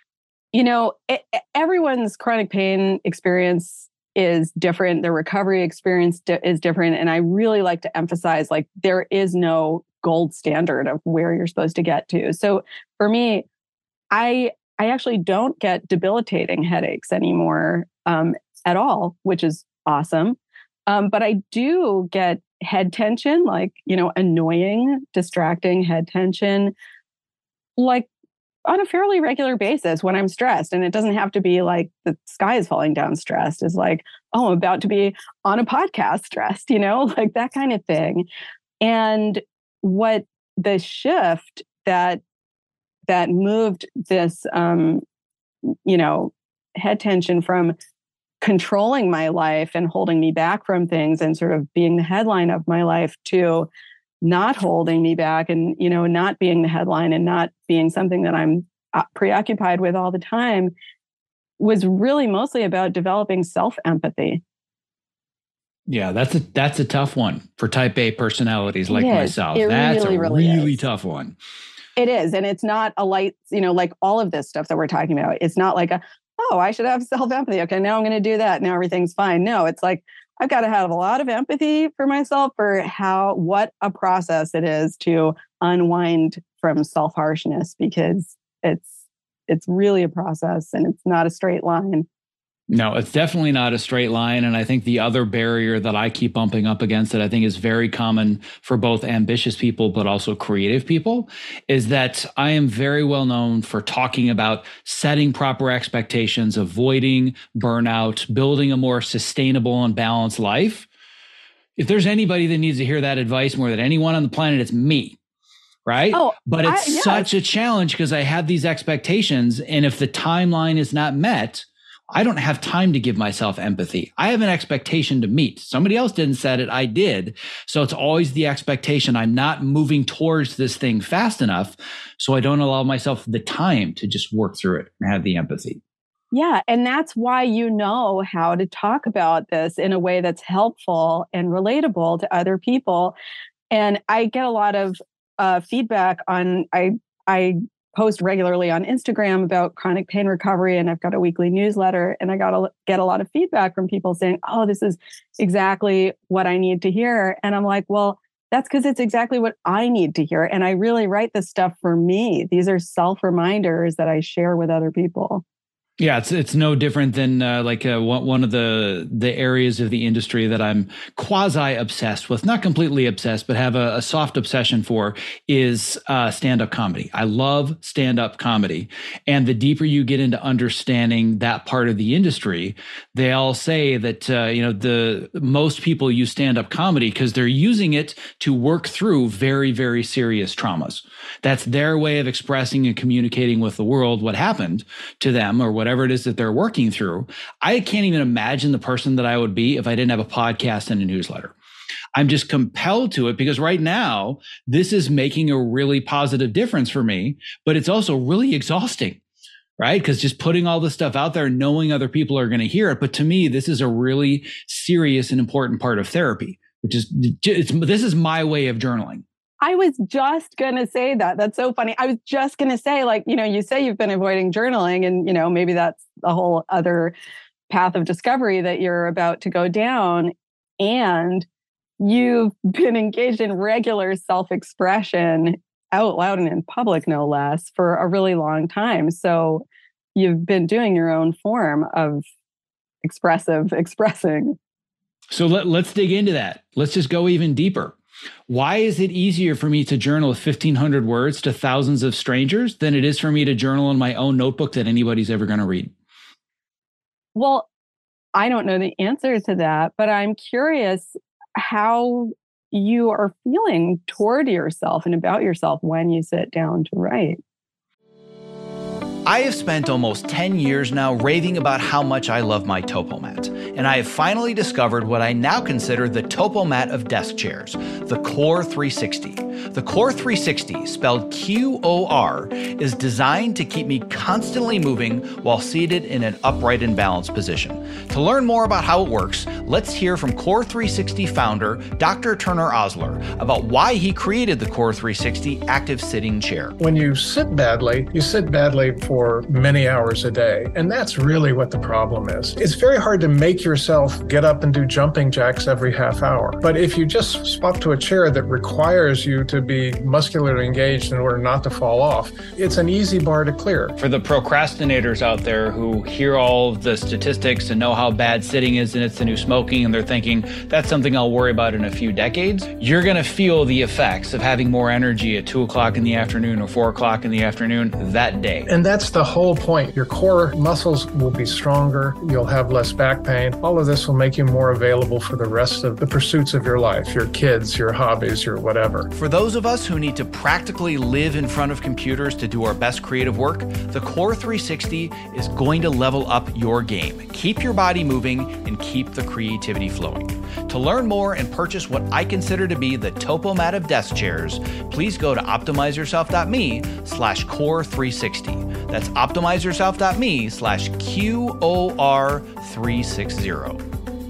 everyone's chronic pain experience is different. Their recovery experience is different. And I really like to emphasize, like, there is no gold standard of where you're supposed to get to. So for me, I actually don't get debilitating headaches anymore at all, which is awesome. But I do get head tension, like, annoying, distracting head tension, like on a fairly regular basis when I'm stressed. And it doesn't have to be like the sky is falling down stressed. It's like, oh, I'm about to be on a podcast stressed, like that kind of thing. And what the shift that moved this, head tension from controlling my life and holding me back from things and sort of being the headline of my life to not holding me back and, not being the headline and not being something that I'm preoccupied with all the time was really mostly about developing self-empathy. Yeah, that's a tough one for type A personalities like myself. That's a really tough one. It is. And it's not a light, like all of this stuff that we're talking about. It's not like I should have self-empathy. Okay, now I'm going to do that. Now everything's fine. No, it's like, I've got to have a lot of empathy for myself for what a process it is to unwind from self-harshness, because it's really a process and it's not a straight line. No, it's definitely not a straight line. And I think the other barrier that I keep bumping up against that I think is very common for both ambitious people, but also creative people, is that I am very well known for talking about setting proper expectations, avoiding burnout, building a more sustainable and balanced life. If there's anybody that needs to hear that advice more than anyone on the planet, it's me. Right. Oh, but it's such a challenge because I have these expectations. And if the timeline is not met, I don't have time to give myself empathy. I have an expectation to meet. Somebody else didn't set it. I did. So it's always the expectation. I'm not moving towards this thing fast enough. So I don't allow myself the time to just work through it and have the empathy. Yeah. And that's why you know how to talk about this in a way that's helpful and relatable to other people. And I get a lot of feedback on, I post regularly on Instagram about chronic pain recovery, and I've got a weekly newsletter, and I get a lot of feedback from people saying, oh, this is exactly what I need to hear. And I'm like, well, that's because it's exactly what I need to hear. And I really write this stuff for me. These are self-reminders that I share with other people. Yeah, it's no different than one of the areas of the industry that I'm quasi obsessed with, not completely obsessed, but have a soft obsession for is stand-up comedy. I love stand-up comedy. And the deeper you get into understanding that part of the industry, they all say that, the most people use stand-up comedy because they're using it to work through very, very serious traumas. That's their way of expressing and communicating with the world what happened to them or whatever it is that they're working through. I can't even imagine the person that I would be if I didn't have a podcast and a newsletter. I'm just compelled to it because right now, this is making a really positive difference for me, but it's also really exhausting, right? Because just putting all this stuff out there, knowing other people are going to hear it. But to me, this is a really serious and important part of therapy, which is, this is my way of journaling. I was just going to say that. That's so funny. I was just going to say, like, you say you've been avoiding journaling and, maybe that's a whole other path of discovery that you're about to go down. And you've been engaged in regular self-expression out loud and in public, no less, for a really long time. So you've been doing your own form of expressing. So let's dig into that. Let's just go even deeper. Why is it easier for me to journal 1,500 words to thousands of strangers than it is for me to journal in my own notebook that anybody's ever going to read? Well, I don't know the answer to that, but I'm curious how you are feeling toward yourself and about yourself when you sit down to write. I have spent almost 10 years now raving about how much I love my TopoMat, and I have finally discovered what I now consider the TopoMat of desk chairs, the Core 360. The Core 360, spelled QOR, is designed to keep me constantly moving while seated in an upright and balanced position. To learn more about how it works, let's hear from Core 360 founder Dr. Turner Osler about why he created the Core 360 active sitting chair. When you sit badly for many hours a day, and that's really what the problem is. It's very hard to make yourself get up and do jumping jacks every half hour. But if you just swap to a chair that requires you to be muscularly engaged in order not to fall off, it's an easy bar to clear. For the procrastinators out there who hear all of the statistics and know how bad sitting is and it's the new smoking, and they're thinking, that's something I'll worry about in a few decades, you're going to feel the effects of having more energy at 2 o'clock in the afternoon or 4 o'clock in the afternoon that day. And that's the whole point. Your core muscles will be stronger. You'll have less back pain. All of this will make you more available for the rest of the pursuits of your life, your kids, your hobbies, your whatever. For those of us who need to practically live in front of computers to do our best creative work, the Core 360 is going to level up your game. Keep your body moving and keep the creativity flowing. To learn more and purchase what I consider to be the TopoMat of desk chairs, please go to optimizeyourself.me/core360. That's optimizeyourself.me/QOR360.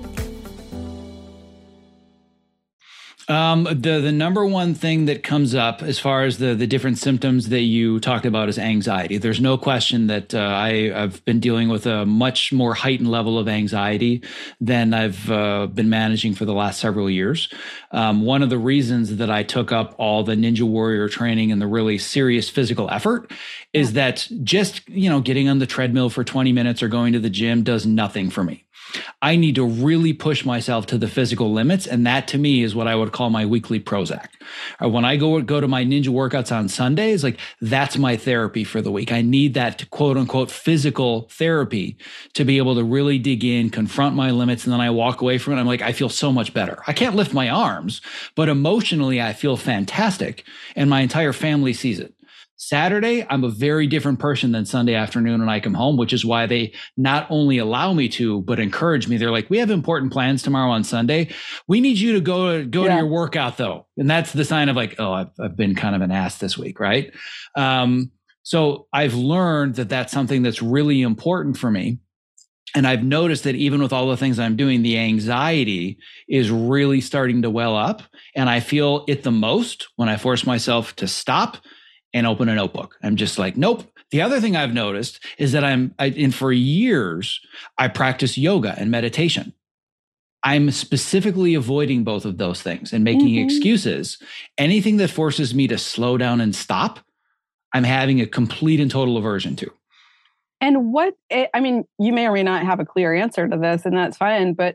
The number one thing that comes up as far as the different symptoms that you talked about is anxiety. There's no question that I've been dealing with a much more heightened level of anxiety than I've been managing for the last several years. One of the reasons that I took up all the Ninja Warrior training and the really serious physical effort is that just, getting on the treadmill for 20 minutes or going to the gym does nothing for me. I need to really push myself to the physical limits. And that to me is what I would call my weekly Prozac. Or when I go to my ninja workouts on Sundays, that's my therapy for the week. I need that quote unquote physical therapy to be able to really dig in, confront my limits. And then I walk away from it. I'm like, I feel so much better. I can't lift my arms, but emotionally I feel fantastic. And my entire family sees it. Saturday, I'm a very different person than Sunday afternoon when I come home, which is why they not only allow me to, but encourage me. They're like, we have important plans tomorrow on Sunday. We need you to go to your workout though. And that's the sign of I've been kind of an ass this week, right? So I've learned that that's something that's really important for me. And I've noticed that even with all the things I'm doing, the anxiety is really starting to well up. And I feel it the most when I force myself to stop and open a notebook. I'm just like, nope. The other thing I've noticed is that for years, I practice yoga and meditation. I'm specifically avoiding both of those things and making excuses. Anything that forces me to slow down and stop, I'm having a complete and total aversion to. And you may or may not have a clear answer to this, and that's fine, but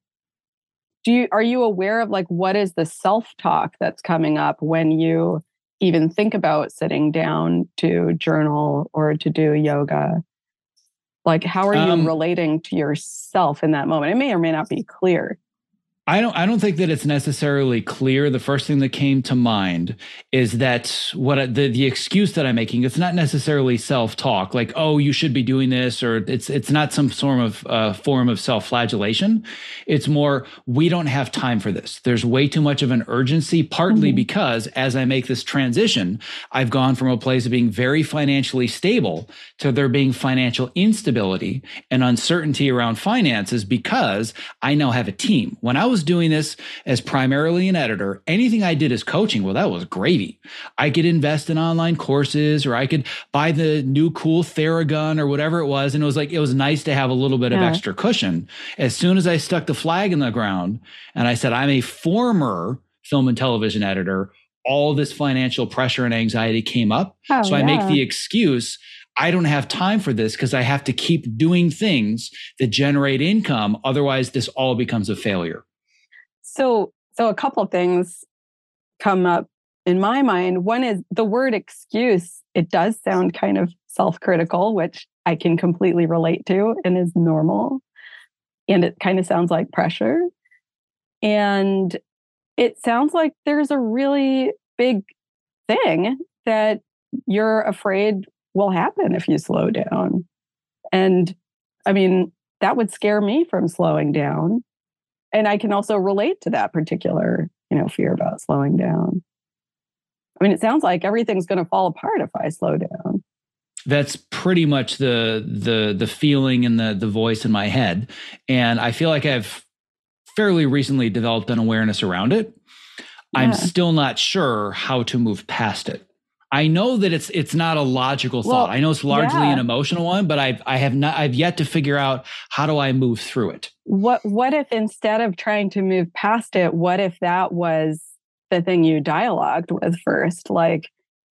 are you aware of what is the self-talk that's coming up when you even think about sitting down to journal or to do yoga? How are you relating to yourself in that moment? It may or may not be clear. I don't think that it's necessarily clear. The first thing that came to mind is that the excuse that I'm making, it's not necessarily self-talk, like, oh, you should be doing this, or it's not some sort of form of self-flagellation. It's more, we don't have time for this. There's way too much of an urgency, partly because as I make this transition, I've gone from a place of being very financially stable to there being financial instability and uncertainty around finances because I now have a team. When I was doing this as primarily an editor, anything I did as coaching, well, that was gravy. I could invest in online courses, or I could buy the new cool Theragun or whatever it was. And it was nice to have a little bit of extra cushion. As soon as I stuck the flag in the ground and I said, I'm a former film and television editor, all this financial pressure and anxiety came up. I make the excuse, I don't have time for this because I have to keep doing things that generate income. Otherwise, this all becomes a failure. So a couple of things come up in my mind. One is the word excuse. It does sound kind of self-critical, which I can completely relate to and is normal. And it kind of sounds like pressure. And it sounds like there's a really big thing that you're afraid will happen if you slow down. And I mean, that would scare me from slowing down. And I can also relate to that particular, fear about slowing down. I mean, it sounds like everything's going to fall apart if I slow down. That's pretty much the feeling and the voice in my head. And I feel like I've fairly recently developed an awareness around it. Yeah. I'm still not sure how to move past it. I know that it's not a logical thought. I know it's largely an emotional one, but I've yet to figure out how do I move through it. What if instead of trying to move past it, what if that was the thing you dialogued with first? Like,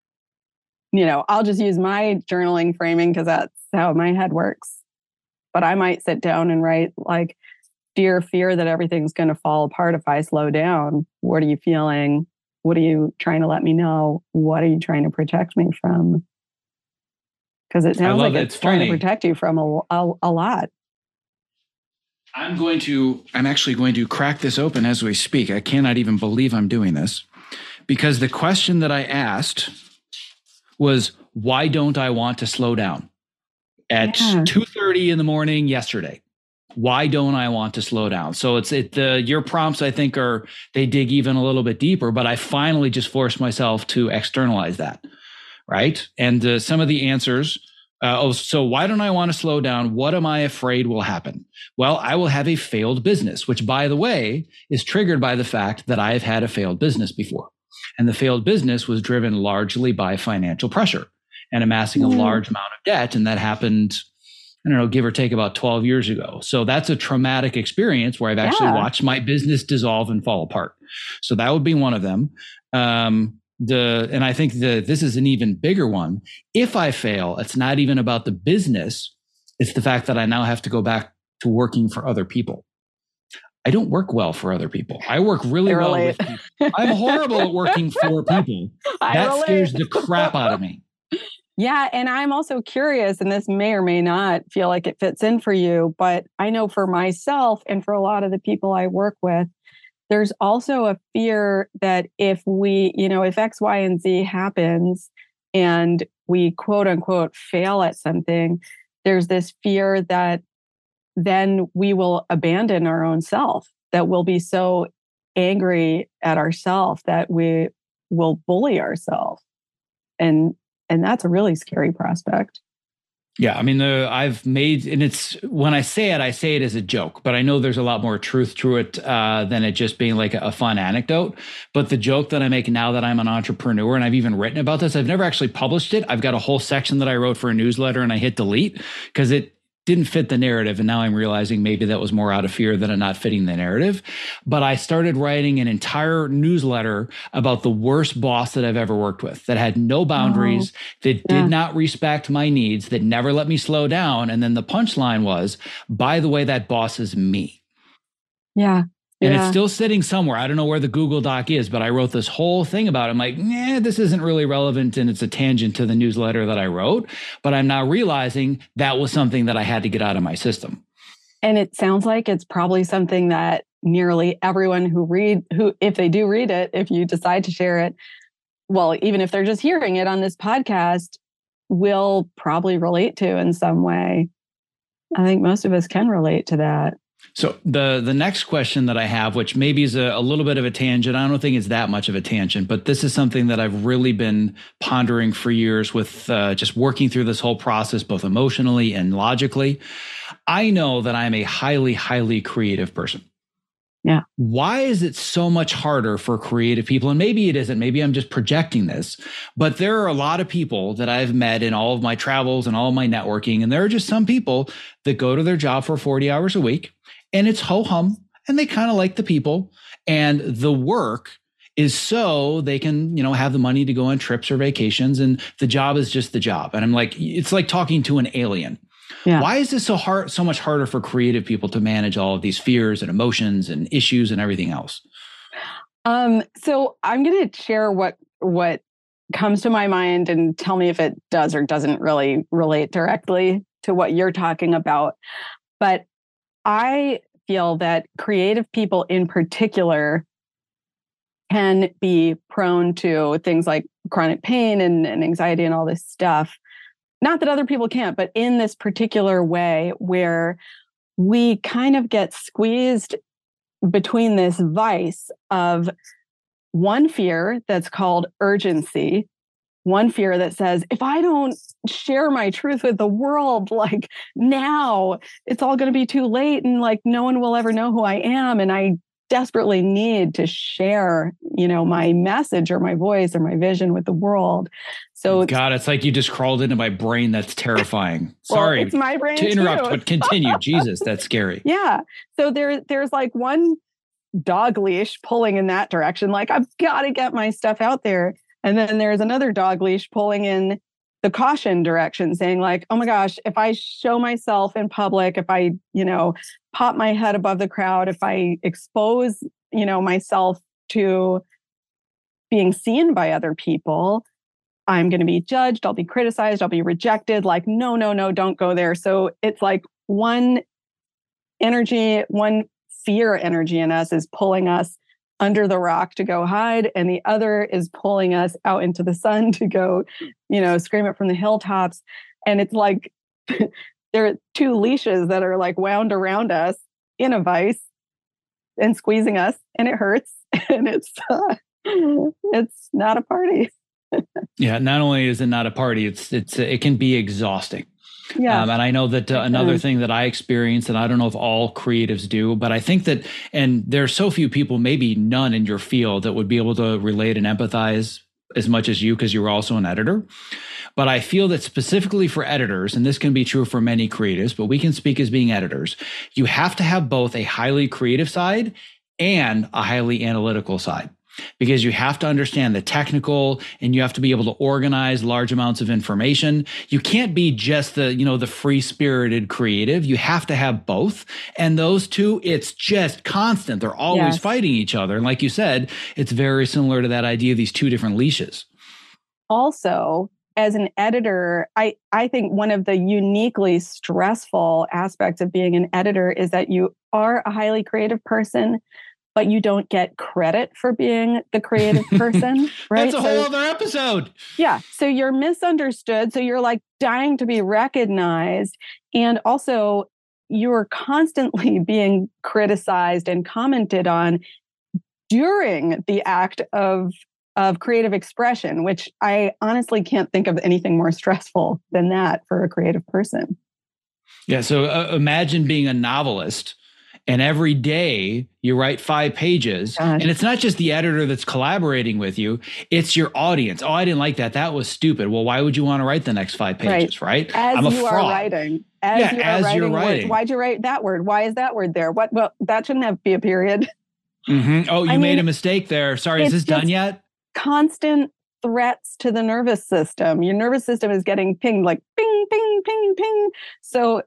I'll just use my journaling framing because that's how my head works. But I might sit down and write like, dear fear that everything's going to fall apart if I slow down. What are you feeling? What are you trying to let me know? What are you trying to protect me from? Because it sounds like it's trying to protect you from a lot. I'm actually going to crack this open as we speak. I cannot even believe I'm doing this, because the question that I asked was, why don't I want to slow down? At 2:30 in the morning yesterday. Why don't I want to slow down? So your prompts, I think, they dig even a little bit deeper, but I finally just forced myself to externalize that, right? And some of the answers, so why don't I want to slow down? What am I afraid will happen? Well, I will have a failed business, which, by the way, is triggered by the fact that I have had a failed business before. And the failed business was driven largely by financial pressure and amassing a large amount of debt. And that happened, I don't know, give or take about 12 years ago. So that's a traumatic experience where I've actually watched my business dissolve and fall apart. So that would be one of them. And I think this is an even bigger one. If I fail, it's not even about the business. It's the fact that I now have to go back to working for other people. I don't work well for other people. I work really well with people. I'm horrible at working for people. That scares the crap out of me. Yeah. And I'm also curious, and this may or may not feel like it fits in for you, but I know for myself and for a lot of the people I work with, there's also a fear that if X, Y, and Z happens and we quote unquote fail at something, there's this fear that then we will abandon our own self, that we'll be so angry at ourselves that we will bully ourselves. And that's a really scary prospect. Yeah, I mean, I've made, and it's, when I say it as a joke, but I know there's a lot more truth to it than it just being like a fun anecdote. But the joke that I make now that I'm an entrepreneur, and I've even written about this, I've never actually published it. I've got a whole section that I wrote for a newsletter and I hit delete because it didn't fit the narrative. And now I'm realizing maybe that was more out of fear than it not fitting the narrative. But I started writing an entire newsletter about the worst boss that I've ever worked with, that had no boundaries, that did not respect my needs, that never let me slow down. And then the punchline was, by the way, that boss is me. Yeah. And it's still sitting somewhere. I don't know where the Google Doc is, but I wrote this whole thing about it. I'm like, this isn't really relevant, and it's a tangent to the newsletter that I wrote. But I'm now realizing that was something that I had to get out of my system. And it sounds like it's probably something that nearly everyone who if they do read it, if you decide to share it, well, even if they're just hearing it on this podcast, will probably relate to in some way. I think most of us can relate to that. So the next question that I have, which maybe is a little bit of a tangent, I don't think it's that much of a tangent, but this is something that I've really been pondering for years with just working through this whole process, both emotionally and logically. I know that I'm a highly, highly creative person. Yeah. Why is it so much harder for creative people? And maybe it isn't, maybe I'm just projecting this, but there are a lot of people that I've met in all of my travels and all of my networking. And there are just some people that go to their job for 40 hours a week and it's ho-hum and they kind of like the people and the work is so they can, have the money to go on trips or vacations and the job is just the job. And I'm like, it's like talking to an alien. Yeah. Why is this so much harder for creative people to manage all of these fears and emotions and issues and everything else? So I'm going to share what comes to my mind and tell me if it does or doesn't really relate directly to what you're talking about. But I feel that creative people in particular can be prone to things like chronic pain and anxiety and all this stuff. Not that other people can't, but in this particular way where we kind of get squeezed between this vice of one fear that's called urgency, one fear that says, if I don't share my truth with the world, like now, it's all going to be too late and like no one will ever know who I am. And I desperately need to share, my message or my voice or my vision with the world. So God, it's like you just crawled into my brain. That's terrifying. Sorry, well, it's my brain to interrupt, too. but continue. Jesus, that's scary. Yeah. So there's like one dog leash pulling in that direction. Like I've got to get my stuff out there. And then there's another dog leash pulling in the caution direction, saying like, oh my gosh, if I show myself in public, if I, pop my head above the crowd, if I expose, myself to being seen by other people, I'm going to be judged. I'll be criticized. I'll be rejected. Like, no, don't go there. So it's like one fear energy in us is pulling us under the rock to go hide. And the other is pulling us out into the sun to go, scream it from the hilltops. And it's like, there are two leashes that are like wound around us in a vice and squeezing us, and it hurts. And it's not a party. Yeah. Not only is it not a party, it can be exhausting. Yeah. And I know that another thing that I experience, and I don't know if all creatives do, but I think that, and there are so few people, maybe none in your field that would be able to relate and empathize as much as you, because you're also an editor. But I feel that specifically for editors, and this can be true for many creatives, but we can speak as being editors, you have to have both a highly creative side and a highly analytical side. Because you have to understand the technical and you have to be able to organize large amounts of information. You can't be just the free-spirited creative. You have to have both. And those two, it's just constant. They're always fighting each other. And like you said, it's very similar to that idea of these two different leashes. Also, as an editor, I think one of the uniquely stressful aspects of being an editor is that you are a highly creative person, but you don't get credit for being the creative person, right? That's a whole other episode. Yeah. So you're misunderstood. So you're like dying to be recognized. And also you're constantly being criticized and commented on during the act of creative expression, which I honestly can't think of anything more stressful than that for a creative person. Yeah. So imagine being a novelist. And every day you write 5 pages. Gosh. And it's not just the editor that's collaborating with you. It's your audience. Oh, I didn't like that. That was stupid. Well, why would you want to write the next 5 pages, right? As I'm a you fraud. Are writing. As you're writing. Why'd you write that word? Why is that word there? What? Well, that shouldn't have to be a period. Mm-hmm. Oh, you made a mistake there. Sorry, is this done yet? Constant threats to the nervous system. Your nervous system is getting pinged like ping, ping, ping, ping. So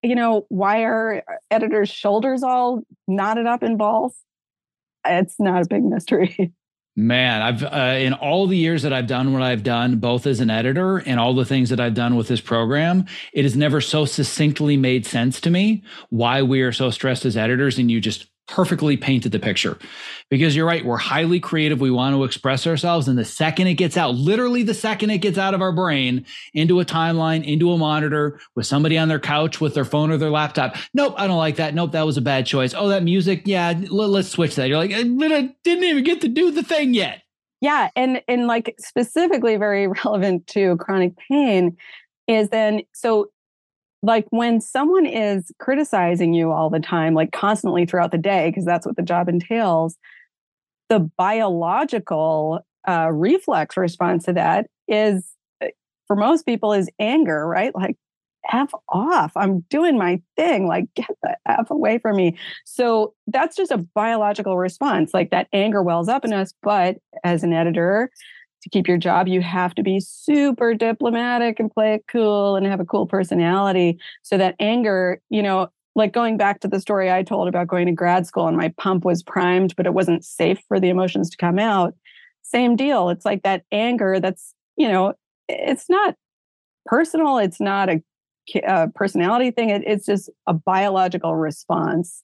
why are editors' shoulders all knotted up in balls? It's not a big mystery. Man, I've in all the years that I've done what I've done, both as an editor and all the things that I've done with this program, it has never so succinctly made sense to me why we are so stressed as editors. And you just perfectly painted the picture, because you're right. We're highly creative. We want to express ourselves. And the second it gets out, literally the second it gets out of our brain into a timeline, into a monitor with somebody on their couch with their phone or their laptop. Nope, I don't like that. Nope, that was a bad choice. Oh, that music. Yeah, let's switch that. You're like, I didn't even get to do the thing yet. Yeah. And like specifically very relevant to chronic pain is then, so like when someone is criticizing you all the time, like constantly throughout the day, because that's what the job entails, the biological reflex response to that is, for most people, is anger, right? Like, F off, I'm doing my thing, like get the F away from me. So that's just a biological response, like that anger wells up in us. But as an editor, to keep your job, you have to be super diplomatic and play it cool and have a cool personality. So that anger, like going back to the story I told about going to grad school and my pump was primed, but it wasn't safe for the emotions to come out. Same deal. It's like that anger that's, it's not personal. It's not a personality thing. It's just a biological response.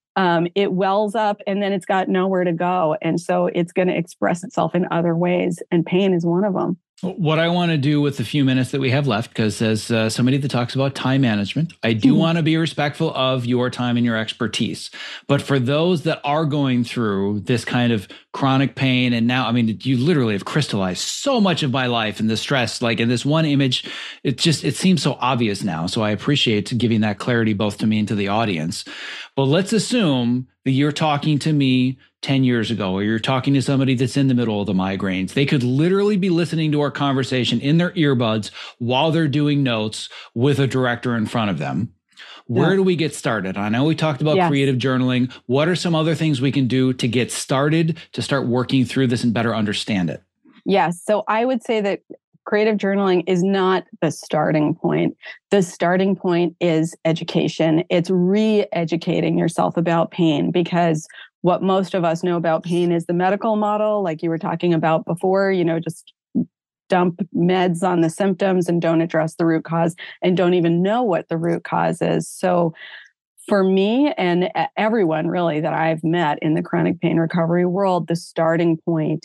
It wells up and then it's got nowhere to go. And so it's going to express itself in other ways. And pain is one of them. What I want to do with the few minutes that we have left, because as somebody that talks about time management, I do want to be respectful of your time and your expertise. But for those that are going through this kind of chronic pain, and now, I mean, you literally have crystallized so much of my life and the stress, like in this one image, it seems so obvious now. So I appreciate giving that clarity both to me and to the audience. But let's assume that you're talking to me 10 years ago, or you're talking to somebody that's in the middle of the migraines. They could literally be listening to our conversation in their earbuds while they're doing notes with a director in front of them. Where do we get started? I know we talked about creative journaling. What are some other things we can do to get started, to start working through this and better understand it? Yes. So I would say that creative journaling is not the starting point. The starting point is education. It's re-educating yourself about pain, because what most of us know about pain is the medical model, like you were talking about before, just dump meds on the symptoms and don't address the root cause and don't even know what the root cause is. So for me and everyone really that I've met in the chronic pain recovery world, the starting point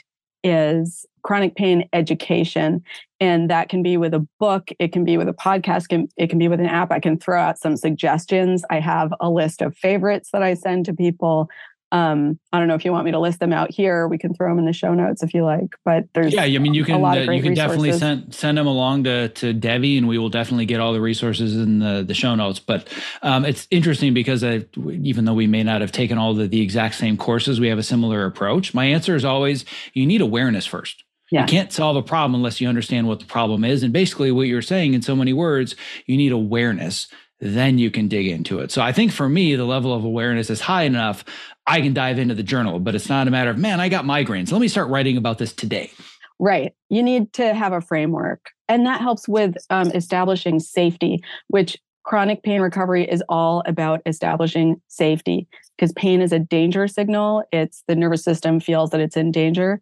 is chronic pain education. And that can be with a book, it can be with a podcast, it can be with an app. I can throw out some suggestions. I have a list of favorites that I send to people. I don't know if you want me to list them out here. We can throw them in the show notes if you like. But there's you can definitely send them along to Debbie, and we will definitely get all the resources in the show notes. But it's interesting because even though we may not have taken all the exact same courses, we have a similar approach. My answer is always, you need awareness first. Yeah. You can't solve a problem unless you understand what the problem is. And basically what you're saying in so many words, you need awareness. Then you can dig into it. So I think for me, the level of awareness is high enough, I can dive into the journal, but it's not a matter of, man, I got migraines. Let me start writing about this today. Right. You need to have a framework. And that helps with establishing safety, which chronic pain recovery is all about establishing safety, because pain is a danger signal. It's the nervous system feels that it's in danger.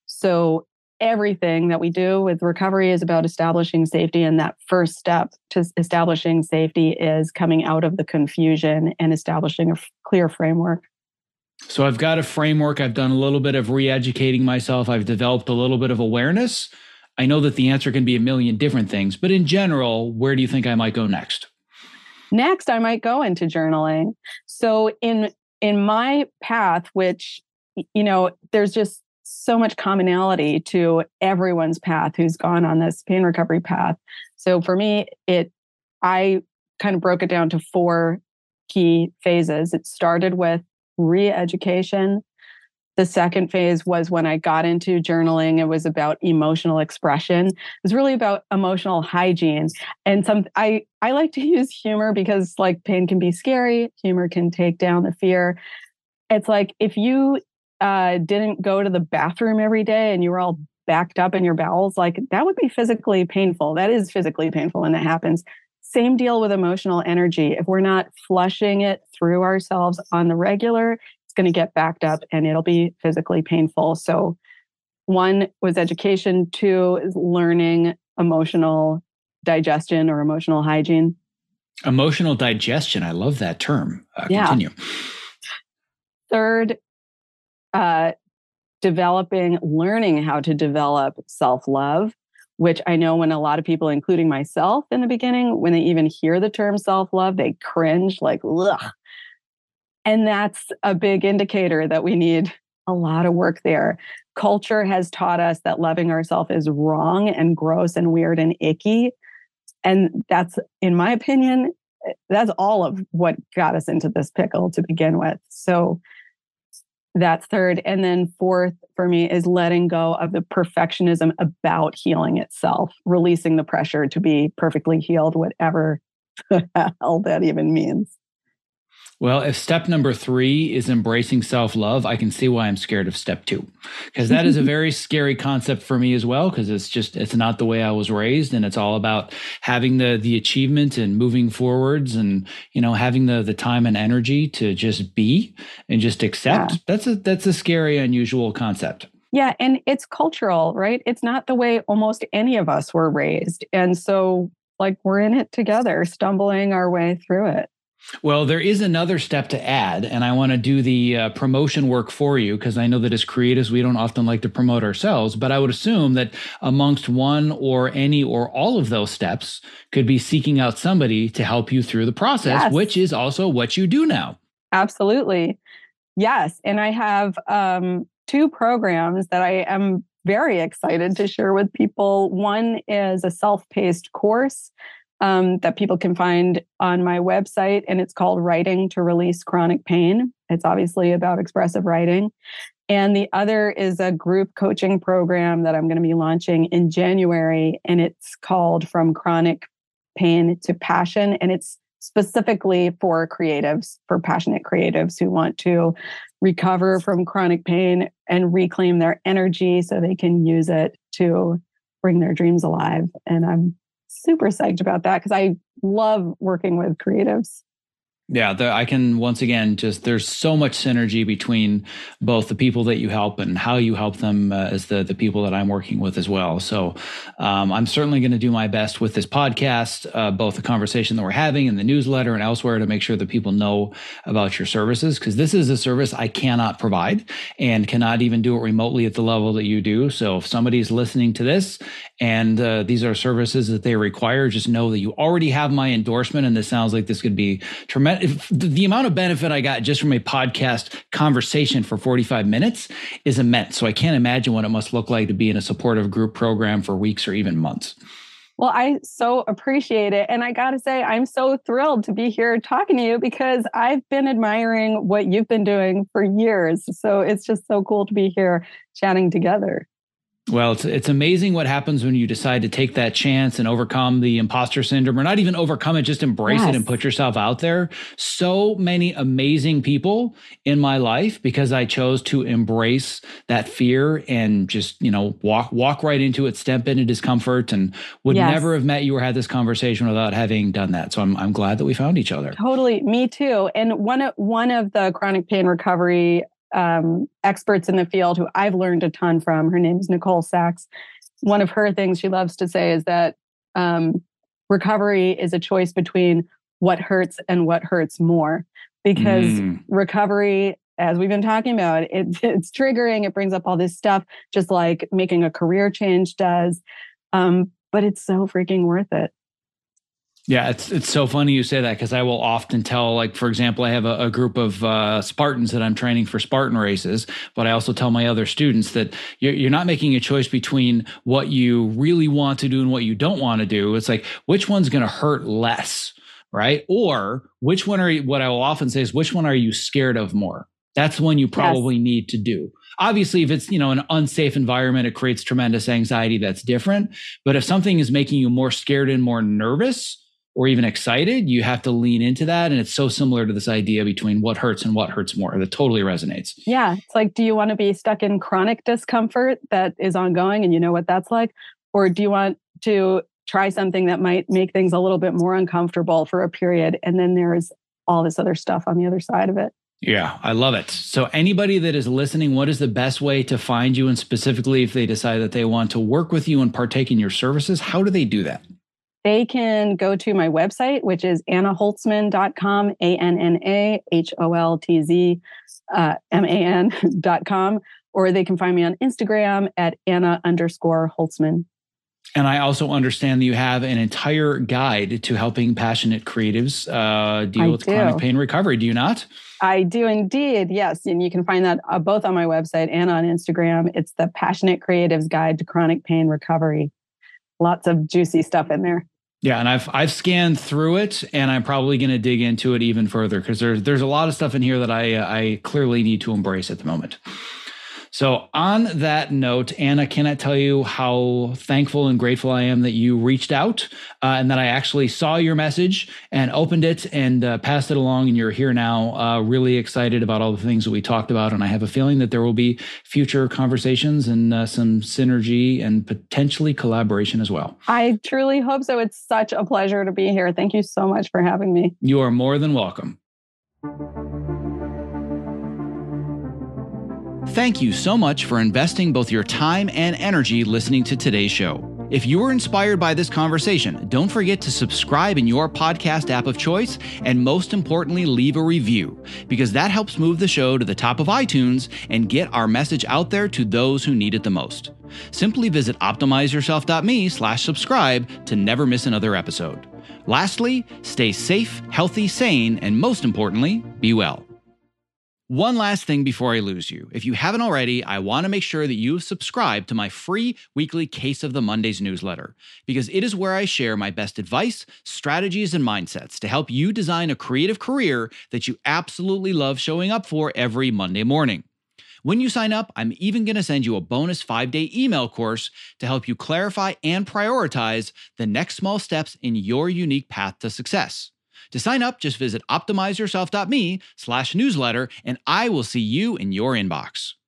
So everything that we do with recovery is about establishing safety. And that first step to establishing safety is coming out of the confusion and establishing a clear framework. So I've got a framework. I've done a little bit of re-educating myself. I've developed a little bit of awareness. I know that the answer can be a million different things, but in general, where do you think I might go next? Next, I might go into journaling. So in my path, which, there's just so much commonality to everyone's path who's gone on this pain recovery path. So for me, I kind of broke it down to 4 key phases. It started with re-education. The second phase was when I got into journaling. It was about emotional expression. It was really about emotional hygiene. And I like to use humor because like pain can be scary. Humor can take down the fear. It's like if you didn't go to the bathroom every day and you were all backed up in your bowels, like that would be physically painful. That is physically painful when that happens. Same deal with emotional energy. If we're not flushing it through ourselves on the regular, it's going to get backed up and it'll be physically painful. So 1 was education, 2 is learning emotional digestion or emotional hygiene. Emotional digestion. I love that term. Continue. Third, learning how to develop self-love, which I know when a lot of people, including myself in the beginning, when they even hear the term self-love, they cringe like, ugh. And that's a big indicator that we need a lot of work there. Culture has taught us that loving ourselves is wrong and gross and weird and icky. And that's, in my opinion, that's all of what got us into this pickle to begin with. So that's third. And then fourth for me is letting go of the perfectionism about healing itself, releasing the pressure to be perfectly healed, whatever the hell that even means. Well, if step number 3 is embracing self-love, I can see why I'm scared of step 2, because that is a very scary concept for me as well, because it's not the way I was raised, and it's all about having the achievement and moving forwards and, having the time and energy to just be and just accept. Yeah. That's a scary, unusual concept. Yeah. And it's cultural, right? It's not the way almost any of us were raised. And so we're in it together, stumbling our way through it. Well, there is another step to add, and I want to do the promotion work for you, because I know that as creatives, we don't often like to promote ourselves, but I would assume that amongst one or any or all of those steps could be seeking out somebody to help you through the process, yes, which is also what you do now. Absolutely. Yes. And I have 2 programs that I am very excited to share with people. One is a self-paced course that people can find on my website, and it's called Writing to Release Chronic Pain. It's obviously about expressive writing. And the other is a group coaching program that I'm going to be launching in January, and it's called From Chronic Pain to Passion. And it's specifically for creatives, for passionate creatives who want to recover from chronic pain and reclaim their energy so they can use it to bring their dreams alive. And I'm super psyched about that because I love working with creatives. Yeah, I can, once again, there's so much synergy between both the people that you help and how you help them as the people that I'm working with as well. So I'm certainly going to do my best with this podcast, both the conversation that we're having in the newsletter and elsewhere, to make sure that people know about your services, because this is a service I cannot provide and cannot even do it remotely at the level that you do. So if somebody's listening to this and these are services that they require, just know that you already have my endorsement, and this sounds like this could be tremendous. The amount of benefit I got just from a podcast conversation for 45 minutes is immense. So I can't imagine what it must look like to be in a supportive group program for weeks or even months. Well, I so appreciate it. And I got to say, I'm so thrilled to be here talking to you because I've been admiring what you've been doing for years. So it's just so cool to be here chatting together. Well, it's amazing what happens when you decide to take that chance and overcome the imposter syndrome, or not even overcome it, just embrace it and put yourself out there. So many amazing people in my life, because I chose to embrace that fear and just, walk right into it, step into discomfort, and would never have met you or had this conversation without having done that. So I'm glad that we found each other. Totally. Me too. And one of the chronic pain recovery experts in the field who I've learned a ton from, her name is Nicole Sachs. One of her things she loves to say is that recovery is a choice between what hurts and what hurts more, because recovery, as we've been talking about, it's triggering. It brings up all this stuff, just like making a career change does. But it's so freaking worth it. Yeah, it's so funny you say that, because I will often tell, for example, I have a group of Spartans that I'm training for Spartan races, but I also tell my other students that you're not making a choice between what you really want to do and what you don't want to do. It's like, which one's going to hurt less, right? Or which one what I will often say is, which one are you scared of more? That's one you probably need to do. Obviously, if it's, an unsafe environment, it creates tremendous anxiety. That's different. But if something is making you more scared and more nervous, or even excited, you have to lean into that. And it's so similar to this idea between what hurts and what hurts more. That totally resonates. Yeah. It's like, do you want to be stuck in chronic discomfort that is ongoing and you know what that's like? Or do you want to try something that might make things a little bit more uncomfortable for a period? And then there's all this other stuff on the other side of it. Yeah, I love it. So anybody that is listening, what is the best way to find you? And specifically, if they decide that they want to work with you and partake in your services, how do they do that? They can go to my website, which is annaholtzman.com, ANNAHOLTZMAN.com, or they can find me on Instagram at Anna_Holtzman. And I also understand that you have an entire guide to helping passionate creatives deal with chronic pain recovery. Do you not? I do indeed, yes. And you can find that both on my website and on Instagram. It's the Passionate Creatives Guide to Chronic Pain Recovery. Lots of juicy stuff in there. Yeah, and I've scanned through it, and I'm probably going to dig into it even further because there's a lot of stuff in here that I clearly need to embrace at the moment. So on that note, Anna, can I tell you how thankful and grateful I am that you reached out and that I actually saw your message and opened it and passed it along, and you're here now, really excited about all the things that we talked about. And I have a feeling that there will be future conversations and some synergy and potentially collaboration as well. I truly hope so. It's such a pleasure to be here. Thank you so much for having me. You are more than welcome. Thank you so much for investing both your time and energy listening to today's show. If you were inspired by this conversation, don't forget to subscribe in your podcast app of choice, and most importantly, leave a review, because that helps move the show to the top of iTunes and get our message out there to those who need it the most. Simply visit optimizeyourself.me/subscribe to never miss another episode. Lastly, stay safe, healthy, sane, and most importantly, be well. One last thing before I lose you. If you haven't already, I want to make sure that you've subscribed to my free weekly Case of the Mondays newsletter, because it is where I share my best advice, strategies, and mindsets to help you design a creative career that you absolutely love showing up for every Monday morning. When you sign up, I'm even going to send you a bonus 5-day email course to help you clarify and prioritize the next small steps in your unique path to success. To sign up, just visit optimizeyourself.me/newsletter, and I will see you in your inbox.